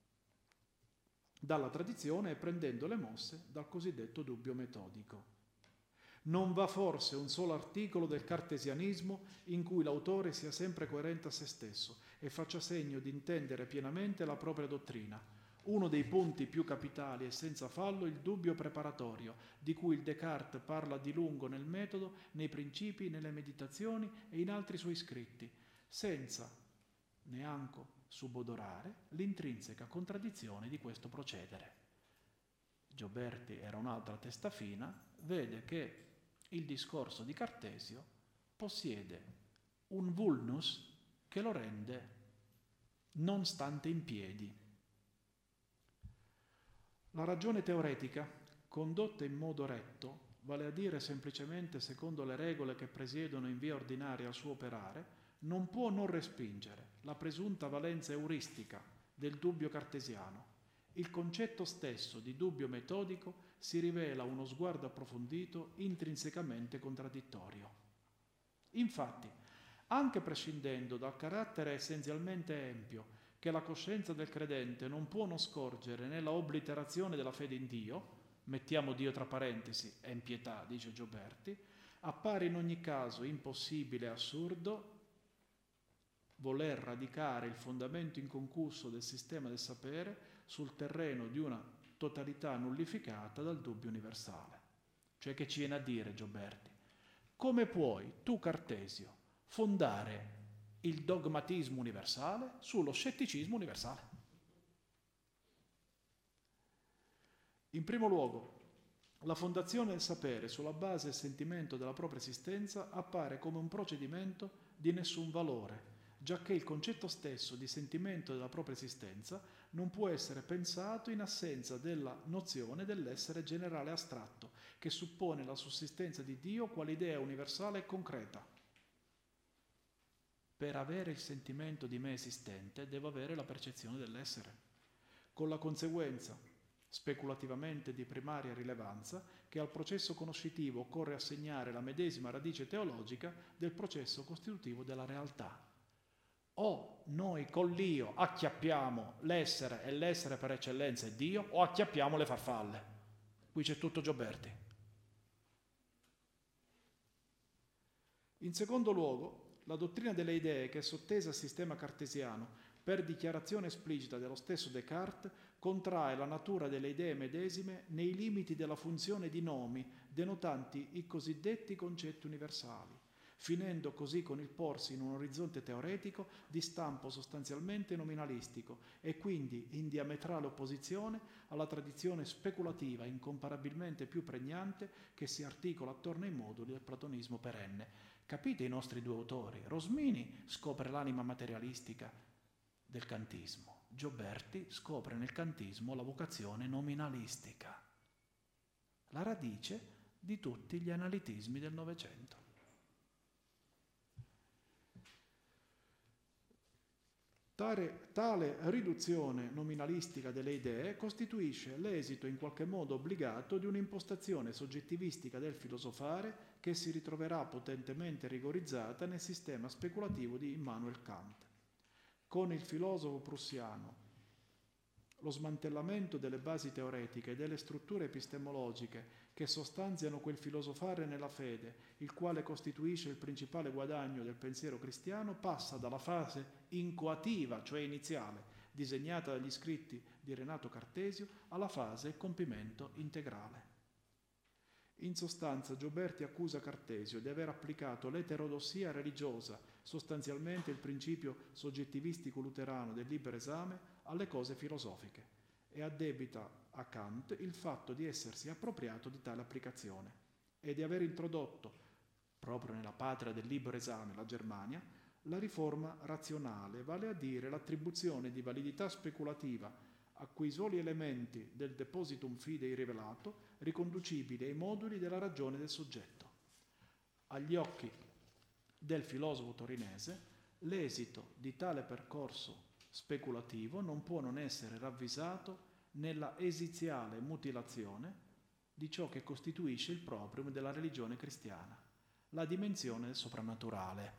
dalla tradizione e prendendo le mosse dal cosiddetto dubbio metodico. Non va forse un solo articolo del cartesianismo in cui l'autore sia sempre coerente a se stesso e faccia segno di intendere pienamente la propria dottrina. Uno dei punti più capitali è senza fallo il dubbio preparatorio, di cui il Descartes parla di lungo nel metodo, nei principi, nelle meditazioni e in altri suoi scritti, senza neanche subodorare l'intrinseca contraddizione di questo procedere. Gioberti era un'altra testa fina, vede che il discorso di Cartesio possiede un vulnus che lo rende non stante in piedi. La ragione teoretica, condotta in modo retto, vale a dire semplicemente secondo le regole che presiedono in via ordinaria al suo operare, non può non respingere la presunta valenza euristica del dubbio cartesiano. Il concetto stesso di dubbio metodico si rivela uno sguardo approfondito intrinsecamente contraddittorio. Infatti, anche prescindendo dal carattere essenzialmente empio che la coscienza del credente non può non scorgere nella obliterazione della fede in Dio, mettiamo Dio tra parentesi, empietà, dice Gioberti, appare in ogni caso impossibile e assurdo voler radicare il fondamento inconcusso del sistema del sapere sul terreno di una totalità nullificata dal dubbio universale. Cioè, che ci viene a dire Gioberti? Come puoi tu, Cartesio, fondare il dogmatismo universale sullo scetticismo universale? In primo luogo, la fondazione del sapere sulla base del sentimento della propria esistenza appare come un procedimento di nessun valore, giacché il concetto stesso di sentimento della propria esistenza non può essere pensato in assenza della nozione dell'essere generale astratto, che suppone la sussistenza di Dio quale idea universale e concreta. Per avere il sentimento di me esistente, devo avere la percezione dell'essere, con la conseguenza, speculativamente di primaria rilevanza, che al processo conoscitivo occorre assegnare la medesima radice teologica del processo costitutivo della realtà. O noi con l'io acchiappiamo l'essere e l'essere per eccellenza è Dio, o acchiappiamo le farfalle. Qui c'è tutto Gioberti. In secondo luogo, la dottrina delle idee, che è sottesa al sistema cartesiano per dichiarazione esplicita dello stesso Descartes, contrae la natura delle idee medesime nei limiti della funzione di nomi denotanti i cosiddetti concetti universali, finendo così con il porsi in un orizzonte teoretico di stampo sostanzialmente nominalistico e quindi in diametrale opposizione alla tradizione speculativa incomparabilmente più pregnante che si articola attorno ai moduli del platonismo perenne. Capite i nostri due autori? Rosmini scopre l'anima materialistica del kantismo, Gioberti scopre nel kantismo la vocazione nominalistica, la radice di tutti gli analitismi del Novecento. Tale, tale riduzione nominalistica delle idee costituisce l'esito in qualche modo obbligato di un'impostazione soggettivistica del filosofare che si ritroverà potentemente rigorizzata nel sistema speculativo di Immanuel Kant. Con il filosofo prussiano, lo smantellamento delle basi teoretiche e delle strutture epistemologiche che sostanziano quel filosofare nella fede, il quale costituisce il principale guadagno del pensiero cristiano, passa dalla fase incoativa, cioè iniziale, disegnata dagli scritti di Renato Cartesio, alla fase compimento integrale. In sostanza, Gioberti accusa Cartesio di aver applicato l'eterodossia religiosa, sostanzialmente il principio soggettivistico luterano del libero esame, alle cose filosofiche, e addebita a Kant il fatto di essersi appropriato di tale applicazione e di aver introdotto, proprio nella patria del libero esame, la Germania, la riforma razionale, vale a dire l'attribuzione di validità speculativa a quei soli elementi del depositum fidei rivelato, riconducibili ai moduli della ragione del soggetto. Agli occhi del filosofo torinese, l'esito di tale percorso speculativo non può non essere ravvisato nella esiziale mutilazione di ciò che costituisce il proprium della religione cristiana, la dimensione del soprannaturale.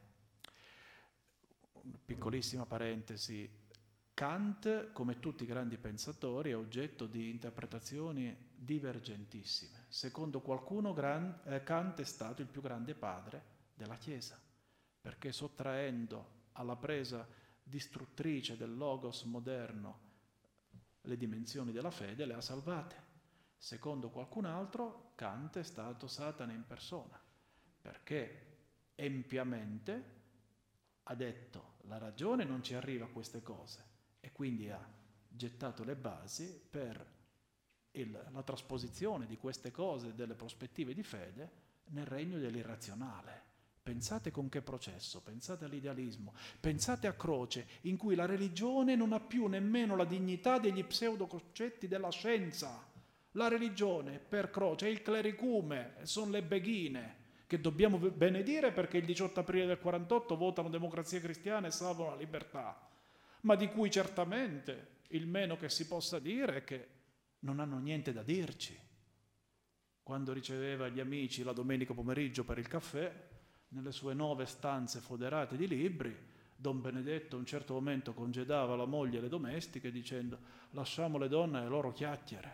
Una piccolissima parentesi: Kant, come tutti i grandi pensatori, è oggetto di interpretazioni divergentissime. Secondo qualcuno, Gran, eh, Kant è stato il più grande padre della Chiesa, perché sottraendo alla presa distruttrice del logos moderno le dimensioni della fede le ha salvate. Secondo qualcun altro, Kant è stato Satana in persona, perché empiamente ha detto la ragione non ci arriva a queste cose e quindi ha gettato le basi per il, la trasposizione di queste cose, delle prospettive di fede, nel regno dell'irrazionale. Pensate con che processo, pensate all'idealismo, pensate a Croce, in cui la religione non ha più nemmeno la dignità degli pseudoconcetti della scienza. La religione per Croce è il clericume, sono le beghine che dobbiamo benedire perché il diciotto aprile del quarantotto votano Democrazia Cristiana e salvano la libertà, ma di cui certamente il meno che si possa dire è che non hanno niente da dirci. Quando riceveva gli amici la domenica pomeriggio per il caffè, nelle sue nove stanze foderate di libri, Don Benedetto a un certo momento congedava la moglie e le domestiche dicendo: lasciamo le donne alle loro chiacchiere.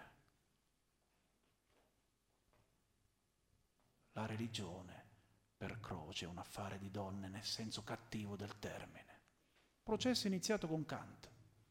La religione per Croce è un affare di donne nel senso cattivo del termine. Processo iniziato con Kant.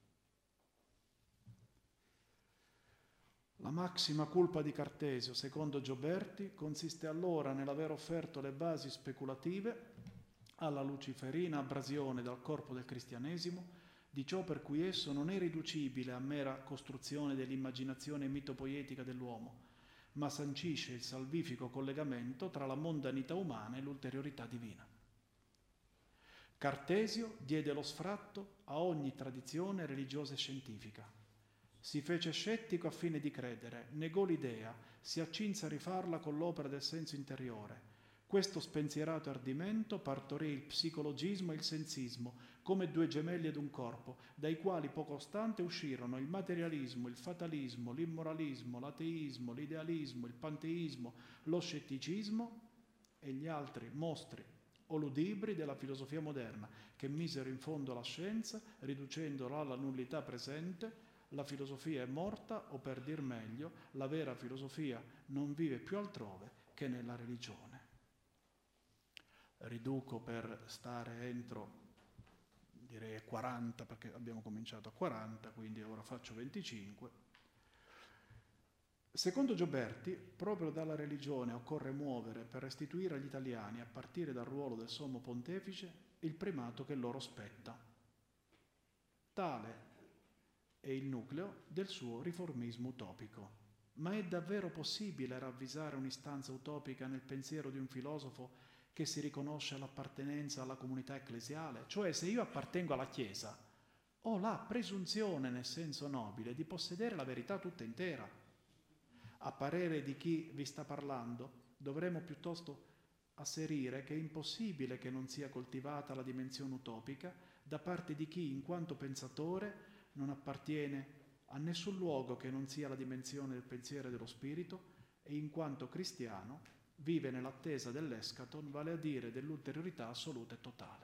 La massima colpa di Cartesio, secondo Gioberti, consiste allora nell'aver offerto le basi speculative alla luciferina abrasione dal corpo del cristianesimo di ciò per cui esso non è riducibile a mera costruzione dell'immaginazione mitopoietica dell'uomo, ma sancisce il salvifico collegamento tra la mondanità umana e l'ulteriorità divina. Cartesio diede lo sfratto a ogni tradizione religiosa e scientifica. Si fece scettico a fine di credere, negò l'idea, si accinse a rifarla con l'opera del senso interiore. Questo spensierato ardimento partorì il psicologismo e il sensismo, come due gemelli ad un corpo, dai quali poco ostante uscirono il materialismo, il fatalismo, l'immoralismo, l'ateismo, l'idealismo, il panteismo, lo scetticismo e gli altri mostri o ludibri della filosofia moderna, che misero in fondo alla scienza, riducendola alla nullità presente. La filosofia è morta, o per dir meglio, la vera filosofia non vive più altrove che nella religione. Riduco per stare entro, direi quaranta, perché abbiamo cominciato a quaranta, quindi ora faccio venticinque. Secondo Gioberti, proprio dalla religione occorre muovere per restituire agli italiani, a partire dal ruolo del sommo pontefice, il primato che loro spetta. Tale è il nucleo del suo riformismo utopico. Ma è davvero possibile ravvisare un'istanza utopica nel pensiero di un filosofo che si riconosce l'appartenenza alla comunità ecclesiale? Cioè, se io appartengo alla Chiesa, ho la presunzione, nel senso nobile, di possedere la verità tutta intera. A parere di chi vi sta parlando, dovremmo piuttosto asserire che è impossibile che non sia coltivata la dimensione utopica da parte di chi, in quanto pensatore, non appartiene a nessun luogo che non sia la dimensione del pensiero e dello spirito, e in quanto cristiano vive nell'attesa dell'eschaton, vale a dire dell'ulteriorità assoluta e totale.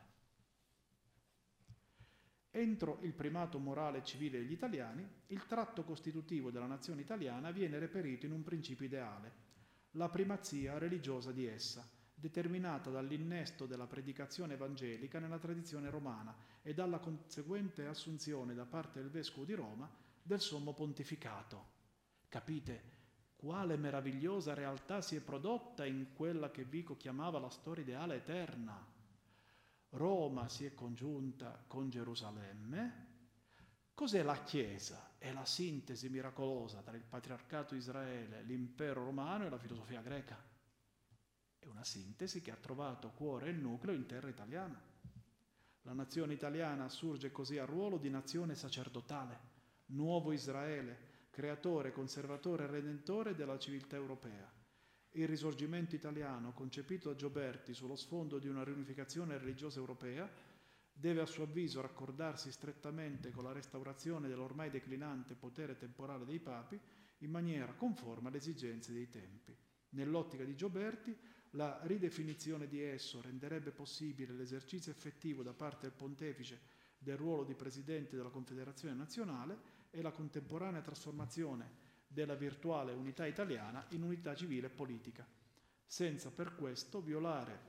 Entro il primato morale e civile degli italiani, il tratto costitutivo della nazione italiana viene reperito in un principio ideale, la primazia religiosa di essa, determinata dall'innesto della predicazione evangelica nella tradizione romana e dalla conseguente assunzione da parte del vescovo di Roma del sommo pontificato. Capite quale meravigliosa realtà si è prodotta in quella che Vico chiamava la storia ideale eterna? Roma si è congiunta con Gerusalemme. Cos'è la Chiesa? È la sintesi miracolosa tra il patriarcato Israele, l'impero romano e la filosofia greca. È una sintesi che ha trovato cuore e nucleo in terra italiana. La nazione italiana assurge così al ruolo di nazione sacerdotale, nuovo Israele, creatore, conservatore e redentore della civiltà europea. Il risorgimento italiano, concepito da Gioberti sullo sfondo di una riunificazione religiosa europea, deve a suo avviso raccordarsi strettamente con la restaurazione dell'ormai declinante potere temporale dei papi in maniera conforme alle esigenze dei tempi. Nell'ottica di Gioberti, la ridefinizione di esso renderebbe possibile l'esercizio effettivo da parte del pontefice del ruolo di presidente della Confederazione Nazionale e la contemporanea trasformazione della virtuale unità italiana in unità civile e politica, senza per questo violare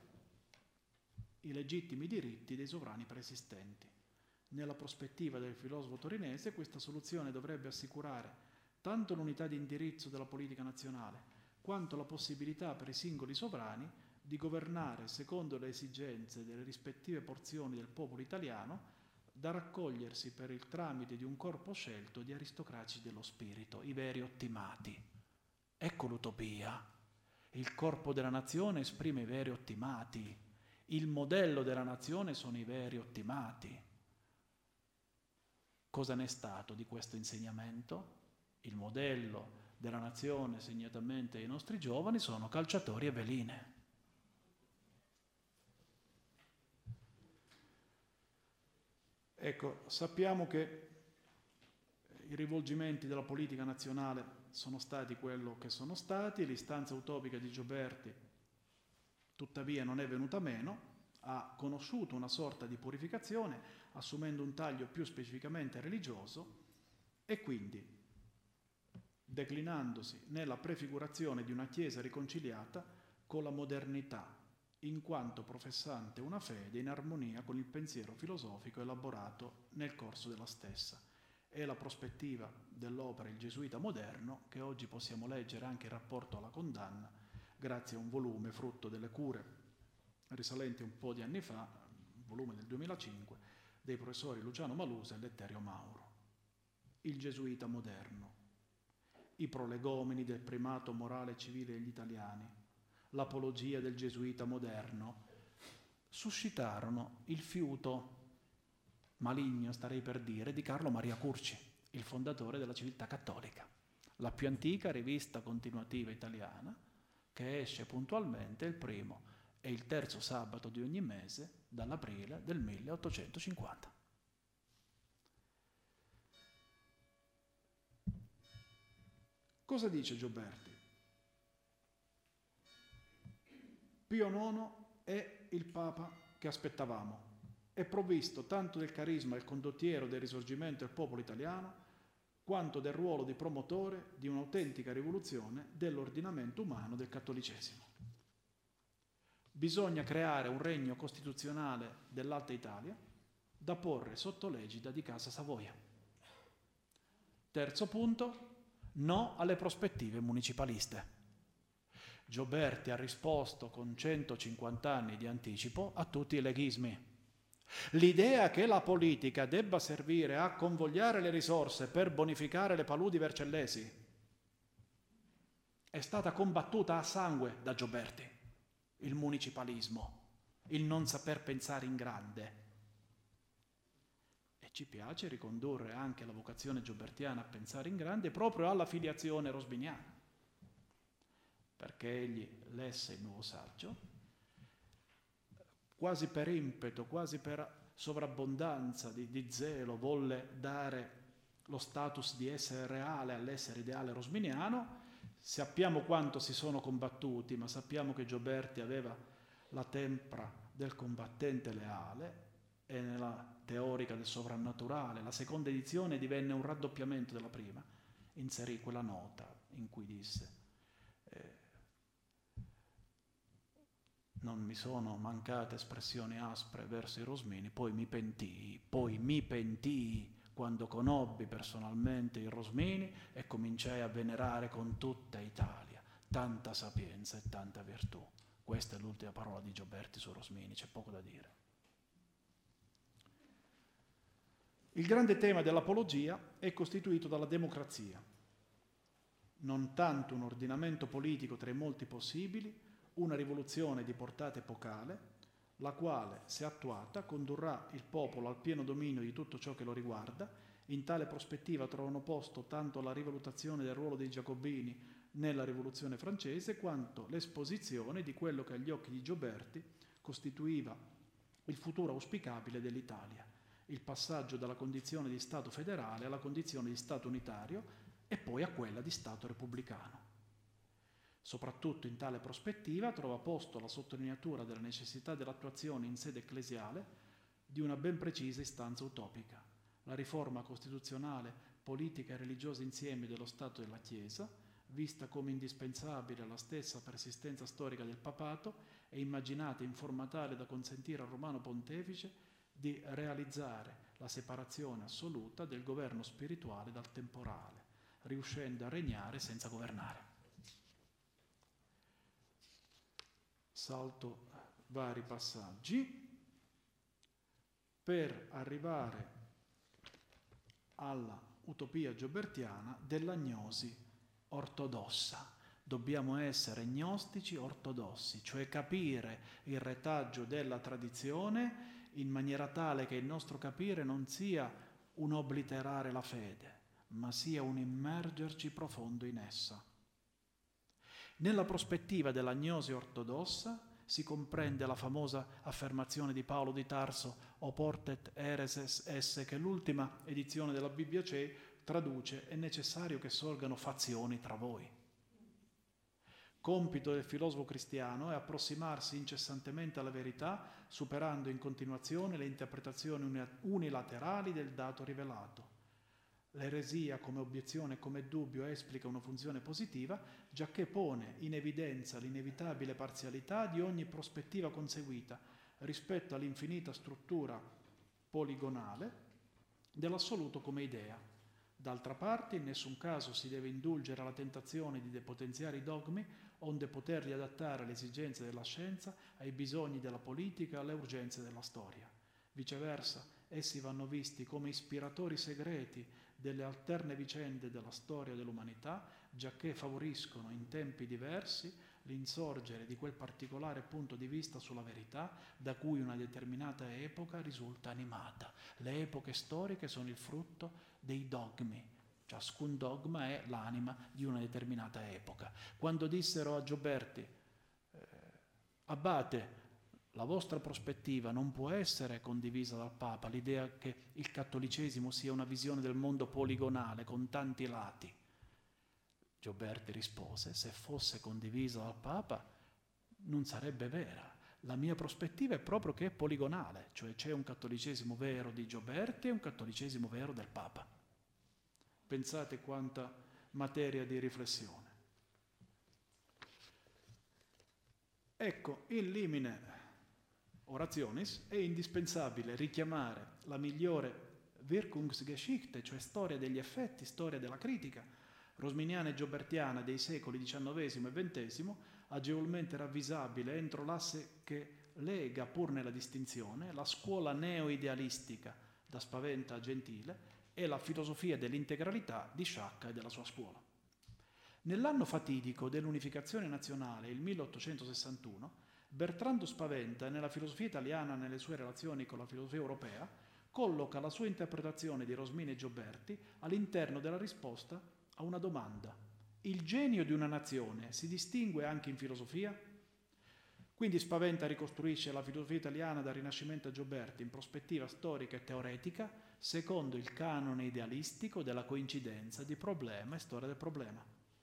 i legittimi diritti dei sovrani preesistenti. Nella prospettiva del filosofo torinese, questa soluzione dovrebbe assicurare tanto l'unità di indirizzo della politica nazionale, quanto la possibilità per i singoli sovrani di governare secondo le esigenze delle rispettive porzioni del popolo italiano, da raccogliersi per il tramite di un corpo scelto di aristocratici dello spirito, i veri ottimati. Ecco l'utopia. Il corpo della nazione esprime i veri ottimati. Il modello della nazione sono i veri ottimati. Cosa ne è stato di questo insegnamento? Il modello della nazione, segnatamente i nostri giovani, sono calciatori e veline. Ecco, sappiamo che i rivolgimenti della politica nazionale sono stati quello che sono stati, l'istanza utopica di Gioberti tuttavia non è venuta meno, ha conosciuto una sorta di purificazione assumendo un taglio più specificamente religioso e quindi declinandosi nella prefigurazione di una Chiesa riconciliata con la modernità, in quanto professante una fede in armonia con il pensiero filosofico elaborato nel corso della stessa. È la prospettiva dell'opera Il Gesuita moderno, che oggi possiamo leggere anche in rapporto alla condanna, grazie a un volume frutto delle cure risalenti un po' di anni fa, un volume del duemilacinque, dei professori Luciano Malusa e Letterio Mauro. Il Gesuita moderno, i prolegomeni del primato morale e civile degli italiani, l'apologia del Gesuita moderno, suscitarono il fiuto maligno, starei per dire, di Carlo Maria Curci, il fondatore della Civiltà Cattolica, la più antica rivista continuativa italiana che esce puntualmente il primo e il terzo sabato di ogni mese dall'aprile del milleottocentocinquanta. Cosa dice Gioberti? Pio nono è il Papa che aspettavamo. È provvisto tanto del carisma e il condottiero del risorgimento del popolo italiano, quanto del ruolo di promotore di un'autentica rivoluzione dell'ordinamento umano del cattolicesimo. Bisogna creare un regno costituzionale dell'Alta Italia da porre sotto l'egida di Casa Savoia. Terzo punto, no alle prospettive municipaliste. Gioberti ha risposto con centocinquanta anni di anticipo a tutti i leghismi. L'idea che la politica debba servire a convogliare le risorse per bonificare le paludi vercellesi è stata combattuta a sangue da Gioberti. Il municipalismo, il non saper pensare in grande. E ci piace ricondurre anche la vocazione giobertiana a pensare in grande proprio alla filiazione rosminiana, perché egli lesse il Nuovo Saggio, quasi per impeto, quasi per sovrabbondanza di, di zelo, volle dare lo status di essere reale all'essere ideale rosminiano. Sappiamo quanto si sono combattuti, ma sappiamo che Gioberti aveva la tempra del combattente leale e nella teorica del sovrannaturale. La seconda edizione divenne un raddoppiamento della prima. Inserì quella nota in cui disse eh, non mi sono mancate espressioni aspre verso i rosmini, poi mi pentii, poi mi pentii quando conobbi personalmente i rosmini e cominciai a venerare con tutta Italia tanta sapienza e tanta virtù. Questa è l'ultima parola di Gioberti su Rosmini, c'è poco da dire. Il grande tema dell'apologia è costituito dalla democrazia, non tanto un ordinamento politico tra i molti possibili, una rivoluzione di portata epocale, la quale, se attuata, condurrà il popolo al pieno dominio di tutto ciò che lo riguarda. In tale prospettiva trovano posto tanto la rivalutazione del ruolo dei Giacobini nella Rivoluzione francese, quanto l'esposizione di quello che agli occhi di Gioberti costituiva il futuro auspicabile dell'Italia, il passaggio dalla condizione di Stato federale alla condizione di Stato unitario e poi a quella di Stato repubblicano. Soprattutto in tale prospettiva trova posto la sottolineatura della necessità dell'attuazione in sede ecclesiale di una ben precisa istanza utopica, la riforma costituzionale, politica e religiosa insieme dello Stato e della Chiesa, vista come indispensabile alla stessa persistenza storica del papato e immaginata in forma tale da consentire al Romano Pontefice di realizzare la separazione assoluta del governo spirituale dal temporale, riuscendo a regnare senza governare. Salto vari passaggi per arrivare alla utopia giobertiana dell'agnosi ortodossa. Dobbiamo essere gnostici ortodossi, cioè capire il retaggio della tradizione in maniera tale che il nostro capire non sia un obliterare la fede, ma sia un immergerci profondo in essa. Nella prospettiva dell'agnosi ortodossa si comprende la famosa affermazione di Paolo di Tarso, o portet ereses esse, che l'ultima edizione della Bibbia c'è, traduce: è necessario che sorgano fazioni tra voi. Compito del filosofo cristiano è approssimarsi incessantemente alla verità, superando in continuazione le interpretazioni unilaterali del dato rivelato. L'eresia come obiezione e come dubbio esplica una funzione positiva, giacché pone in evidenza l'inevitabile parzialità di ogni prospettiva conseguita rispetto all'infinita struttura poligonale dell'assoluto come idea. D'altra parte, in nessun caso si deve indulgere alla tentazione di depotenziare i dogmi, onde poterli adattare alle esigenze della scienza, ai bisogni della politica e alle urgenze della storia. Viceversa, essi vanno visti come ispiratori segreti delle alterne vicende della storia dell'umanità, giacché favoriscono in tempi diversi l'insorgere di quel particolare punto di vista sulla verità da cui una determinata epoca risulta animata. Le epoche storiche sono il frutto dei dogmi. Ciascun dogma è l'anima di una determinata epoca. Quando dissero a Gioberti, eh, Abate, la vostra prospettiva non può essere condivisa dal Papa, l'idea che il cattolicesimo sia una visione del mondo poligonale con tanti lati. Gioberti rispose: se fosse condivisa dal Papa non sarebbe vera. La mia prospettiva è proprio che è poligonale, cioè c'è un cattolicesimo vero di Gioberti e un cattolicesimo vero del Papa. Pensate quanta materia di riflessione. Ecco, in limine orationis è indispensabile richiamare la migliore Wirkungsgeschichte, cioè storia degli effetti, storia della critica rosminiana e giobertiana dei secoli diciannovesimo e ventesimo, agevolmente ravvisabile entro l'asse che lega, pur nella distinzione, la scuola neo-idealistica da Spaventa a Gentile e la filosofia dell'integralità di Sciacca e della sua scuola. Nell'anno fatidico dell'unificazione nazionale, il milleottocentosessantuno, Bertrando Spaventa, nella filosofia italiana nelle sue relazioni con la filosofia europea, colloca la sua interpretazione di Rosmini e Gioberti all'interno della risposta a una domanda: il genio di una nazione si distingue anche in filosofia? Quindi Spaventa ricostruisce la filosofia italiana dal Rinascimento a Gioberti in prospettiva storica e teoretica secondo il canone idealistico della coincidenza di problema e storia del problema.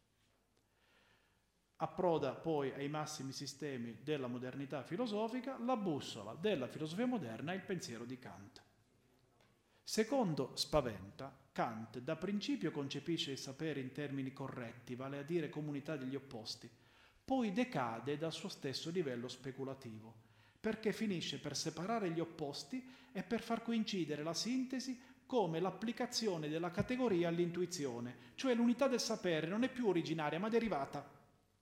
Approda poi ai massimi sistemi della modernità filosofica la bussola della filosofia moderna e il pensiero di Kant. Secondo Spaventa, Kant da principio concepisce il sapere in termini corretti, vale a dire comunità degli opposti, poi decade dal suo stesso livello speculativo, perché finisce per separare gli opposti e per far coincidere la sintesi come l'applicazione della categoria all'intuizione, cioè l'unità del sapere non è più originaria ma derivata.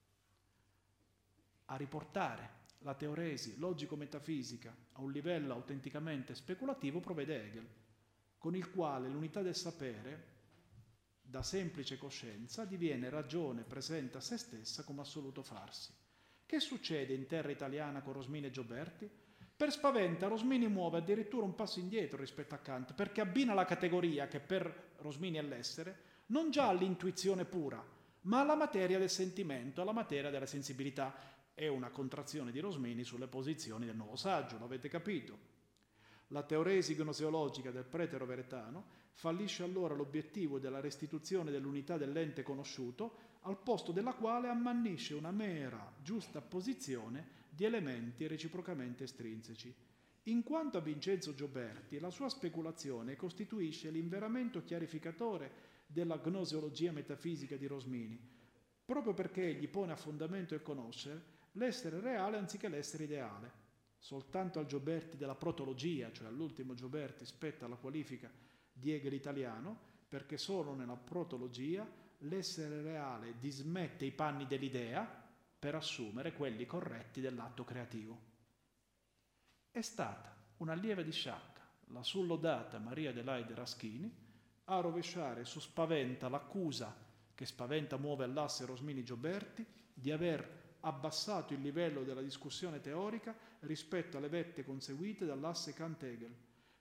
A riportare la teoresi logico-metafisica a un livello autenticamente speculativo provvede Hegel, con il quale l'unità del sapere, da semplice coscienza, diviene ragione presente a se stessa come assoluto farsi. Che succede in terra italiana con Rosmini e Gioberti? Per Spaventa Rosmini muove addirittura un passo indietro rispetto a Kant, perché abbina la categoria, che per Rosmini è l'essere, non già all'intuizione pura, ma alla materia del sentimento, alla materia della sensibilità. È una contrazione di Rosmini sulle posizioni del nuovo saggio, l'avete capito. La teoresi gnoseologica del prete roveretano fallisce allora l'obiettivo della restituzione dell'unità dell'ente conosciuto, al posto della quale ammannisce una mera giustapposizione di elementi reciprocamente estrinseci. In quanto a Vincenzo Gioberti, la sua speculazione costituisce l'inveramento chiarificatore della gnoseologia metafisica di Rosmini, proprio perché egli pone a fondamento il conoscere l'essere reale anziché l'essere ideale. Soltanto al Gioberti della protologia, cioè all'ultimo Gioberti, spetta la qualifica di Hegel italiano, perché solo nella protologia l'essere reale dismette i panni dell'idea per assumere quelli corretti dell'atto creativo. È stata un'allieva di Sciacca, la sullodata Maria Adelaide Raschini, a rovesciare su Spaventa l'accusa che Spaventa muove all'asse Rosmini-Gioberti di aver abbassato il livello della discussione teorica rispetto alle vette conseguite dall'asse Kant-Hegel,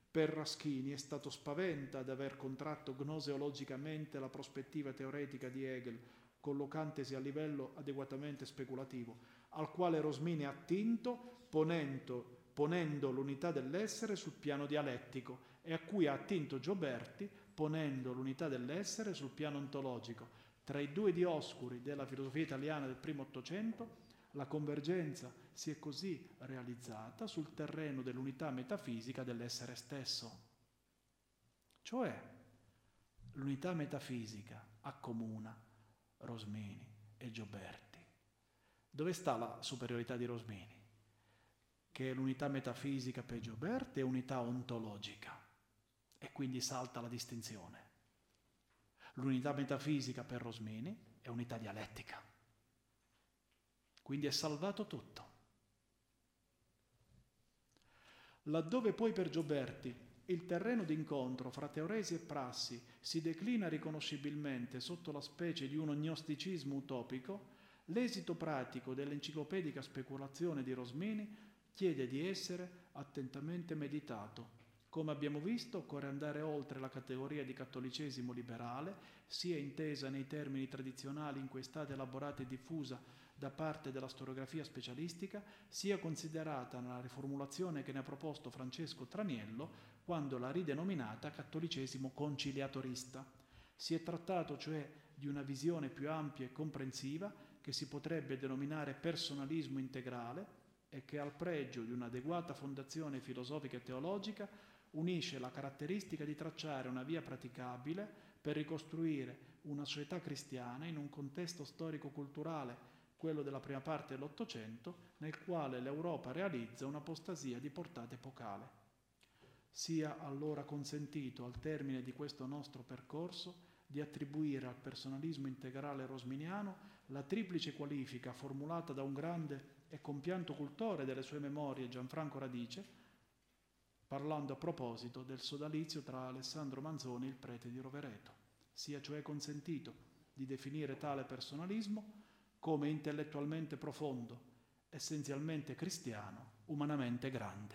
Per Raschini è stato spaventa ad aver contratto gnoseologicamente la prospettiva teoretica di Hegel, collocantesi a livello adeguatamente speculativo, al quale Rosmini ha attinto ponendo, ponendo l'unità dell'essere sul piano dialettico e a cui ha attinto Gioberti ponendo l'unità dell'essere sul piano ontologico. Tra i due dioscuri della filosofia italiana del primo Ottocento la convergenza si è così realizzata sul terreno dell'unità metafisica dell'essere stesso. Cioè, l'unità metafisica accomuna Rosmini e Gioberti. Dove sta la superiorità di Rosmini? Che l'unità metafisica per Gioberti è unità ontologica e quindi salta la distinzione. L'unità metafisica per Rosmini è unità dialettica. Quindi è salvato tutto. Laddove poi per Gioberti il terreno d'incontro fra teoresi e prassi si declina riconoscibilmente sotto la specie di un gnosticismo utopico, l'esito pratico dell'enciclopedica speculazione di Rosmini chiede di essere attentamente meditato. Come abbiamo visto, occorre andare oltre la categoria di cattolicesimo liberale, sia intesa nei termini tradizionali in cui è stata elaborata e diffusa da parte della storiografia specialistica, sia considerata nella riformulazione che ne ha proposto Francesco Traniello quando l'ha ridenominata cattolicesimo conciliatorista. Si è trattato cioè di una visione più ampia e comprensiva che si potrebbe denominare personalismo integrale e che al pregio di un'adeguata fondazione filosofica e teologica unisce la caratteristica di tracciare una via praticabile per ricostruire una società cristiana in un contesto storico-culturale, quello della prima parte dell'Ottocento, nel quale l'Europa realizza un'apostasia di portata epocale. Sia allora consentito, al termine di questo nostro percorso, di attribuire al personalismo integrale rosminiano la triplice qualifica formulata da un grande e compianto cultore delle sue memorie, Gianfranco Radice, parlando a proposito del sodalizio tra Alessandro Manzoni e il prete di Rovereto. Sia cioè consentito di definire tale personalismo come intellettualmente profondo, essenzialmente cristiano, umanamente grande.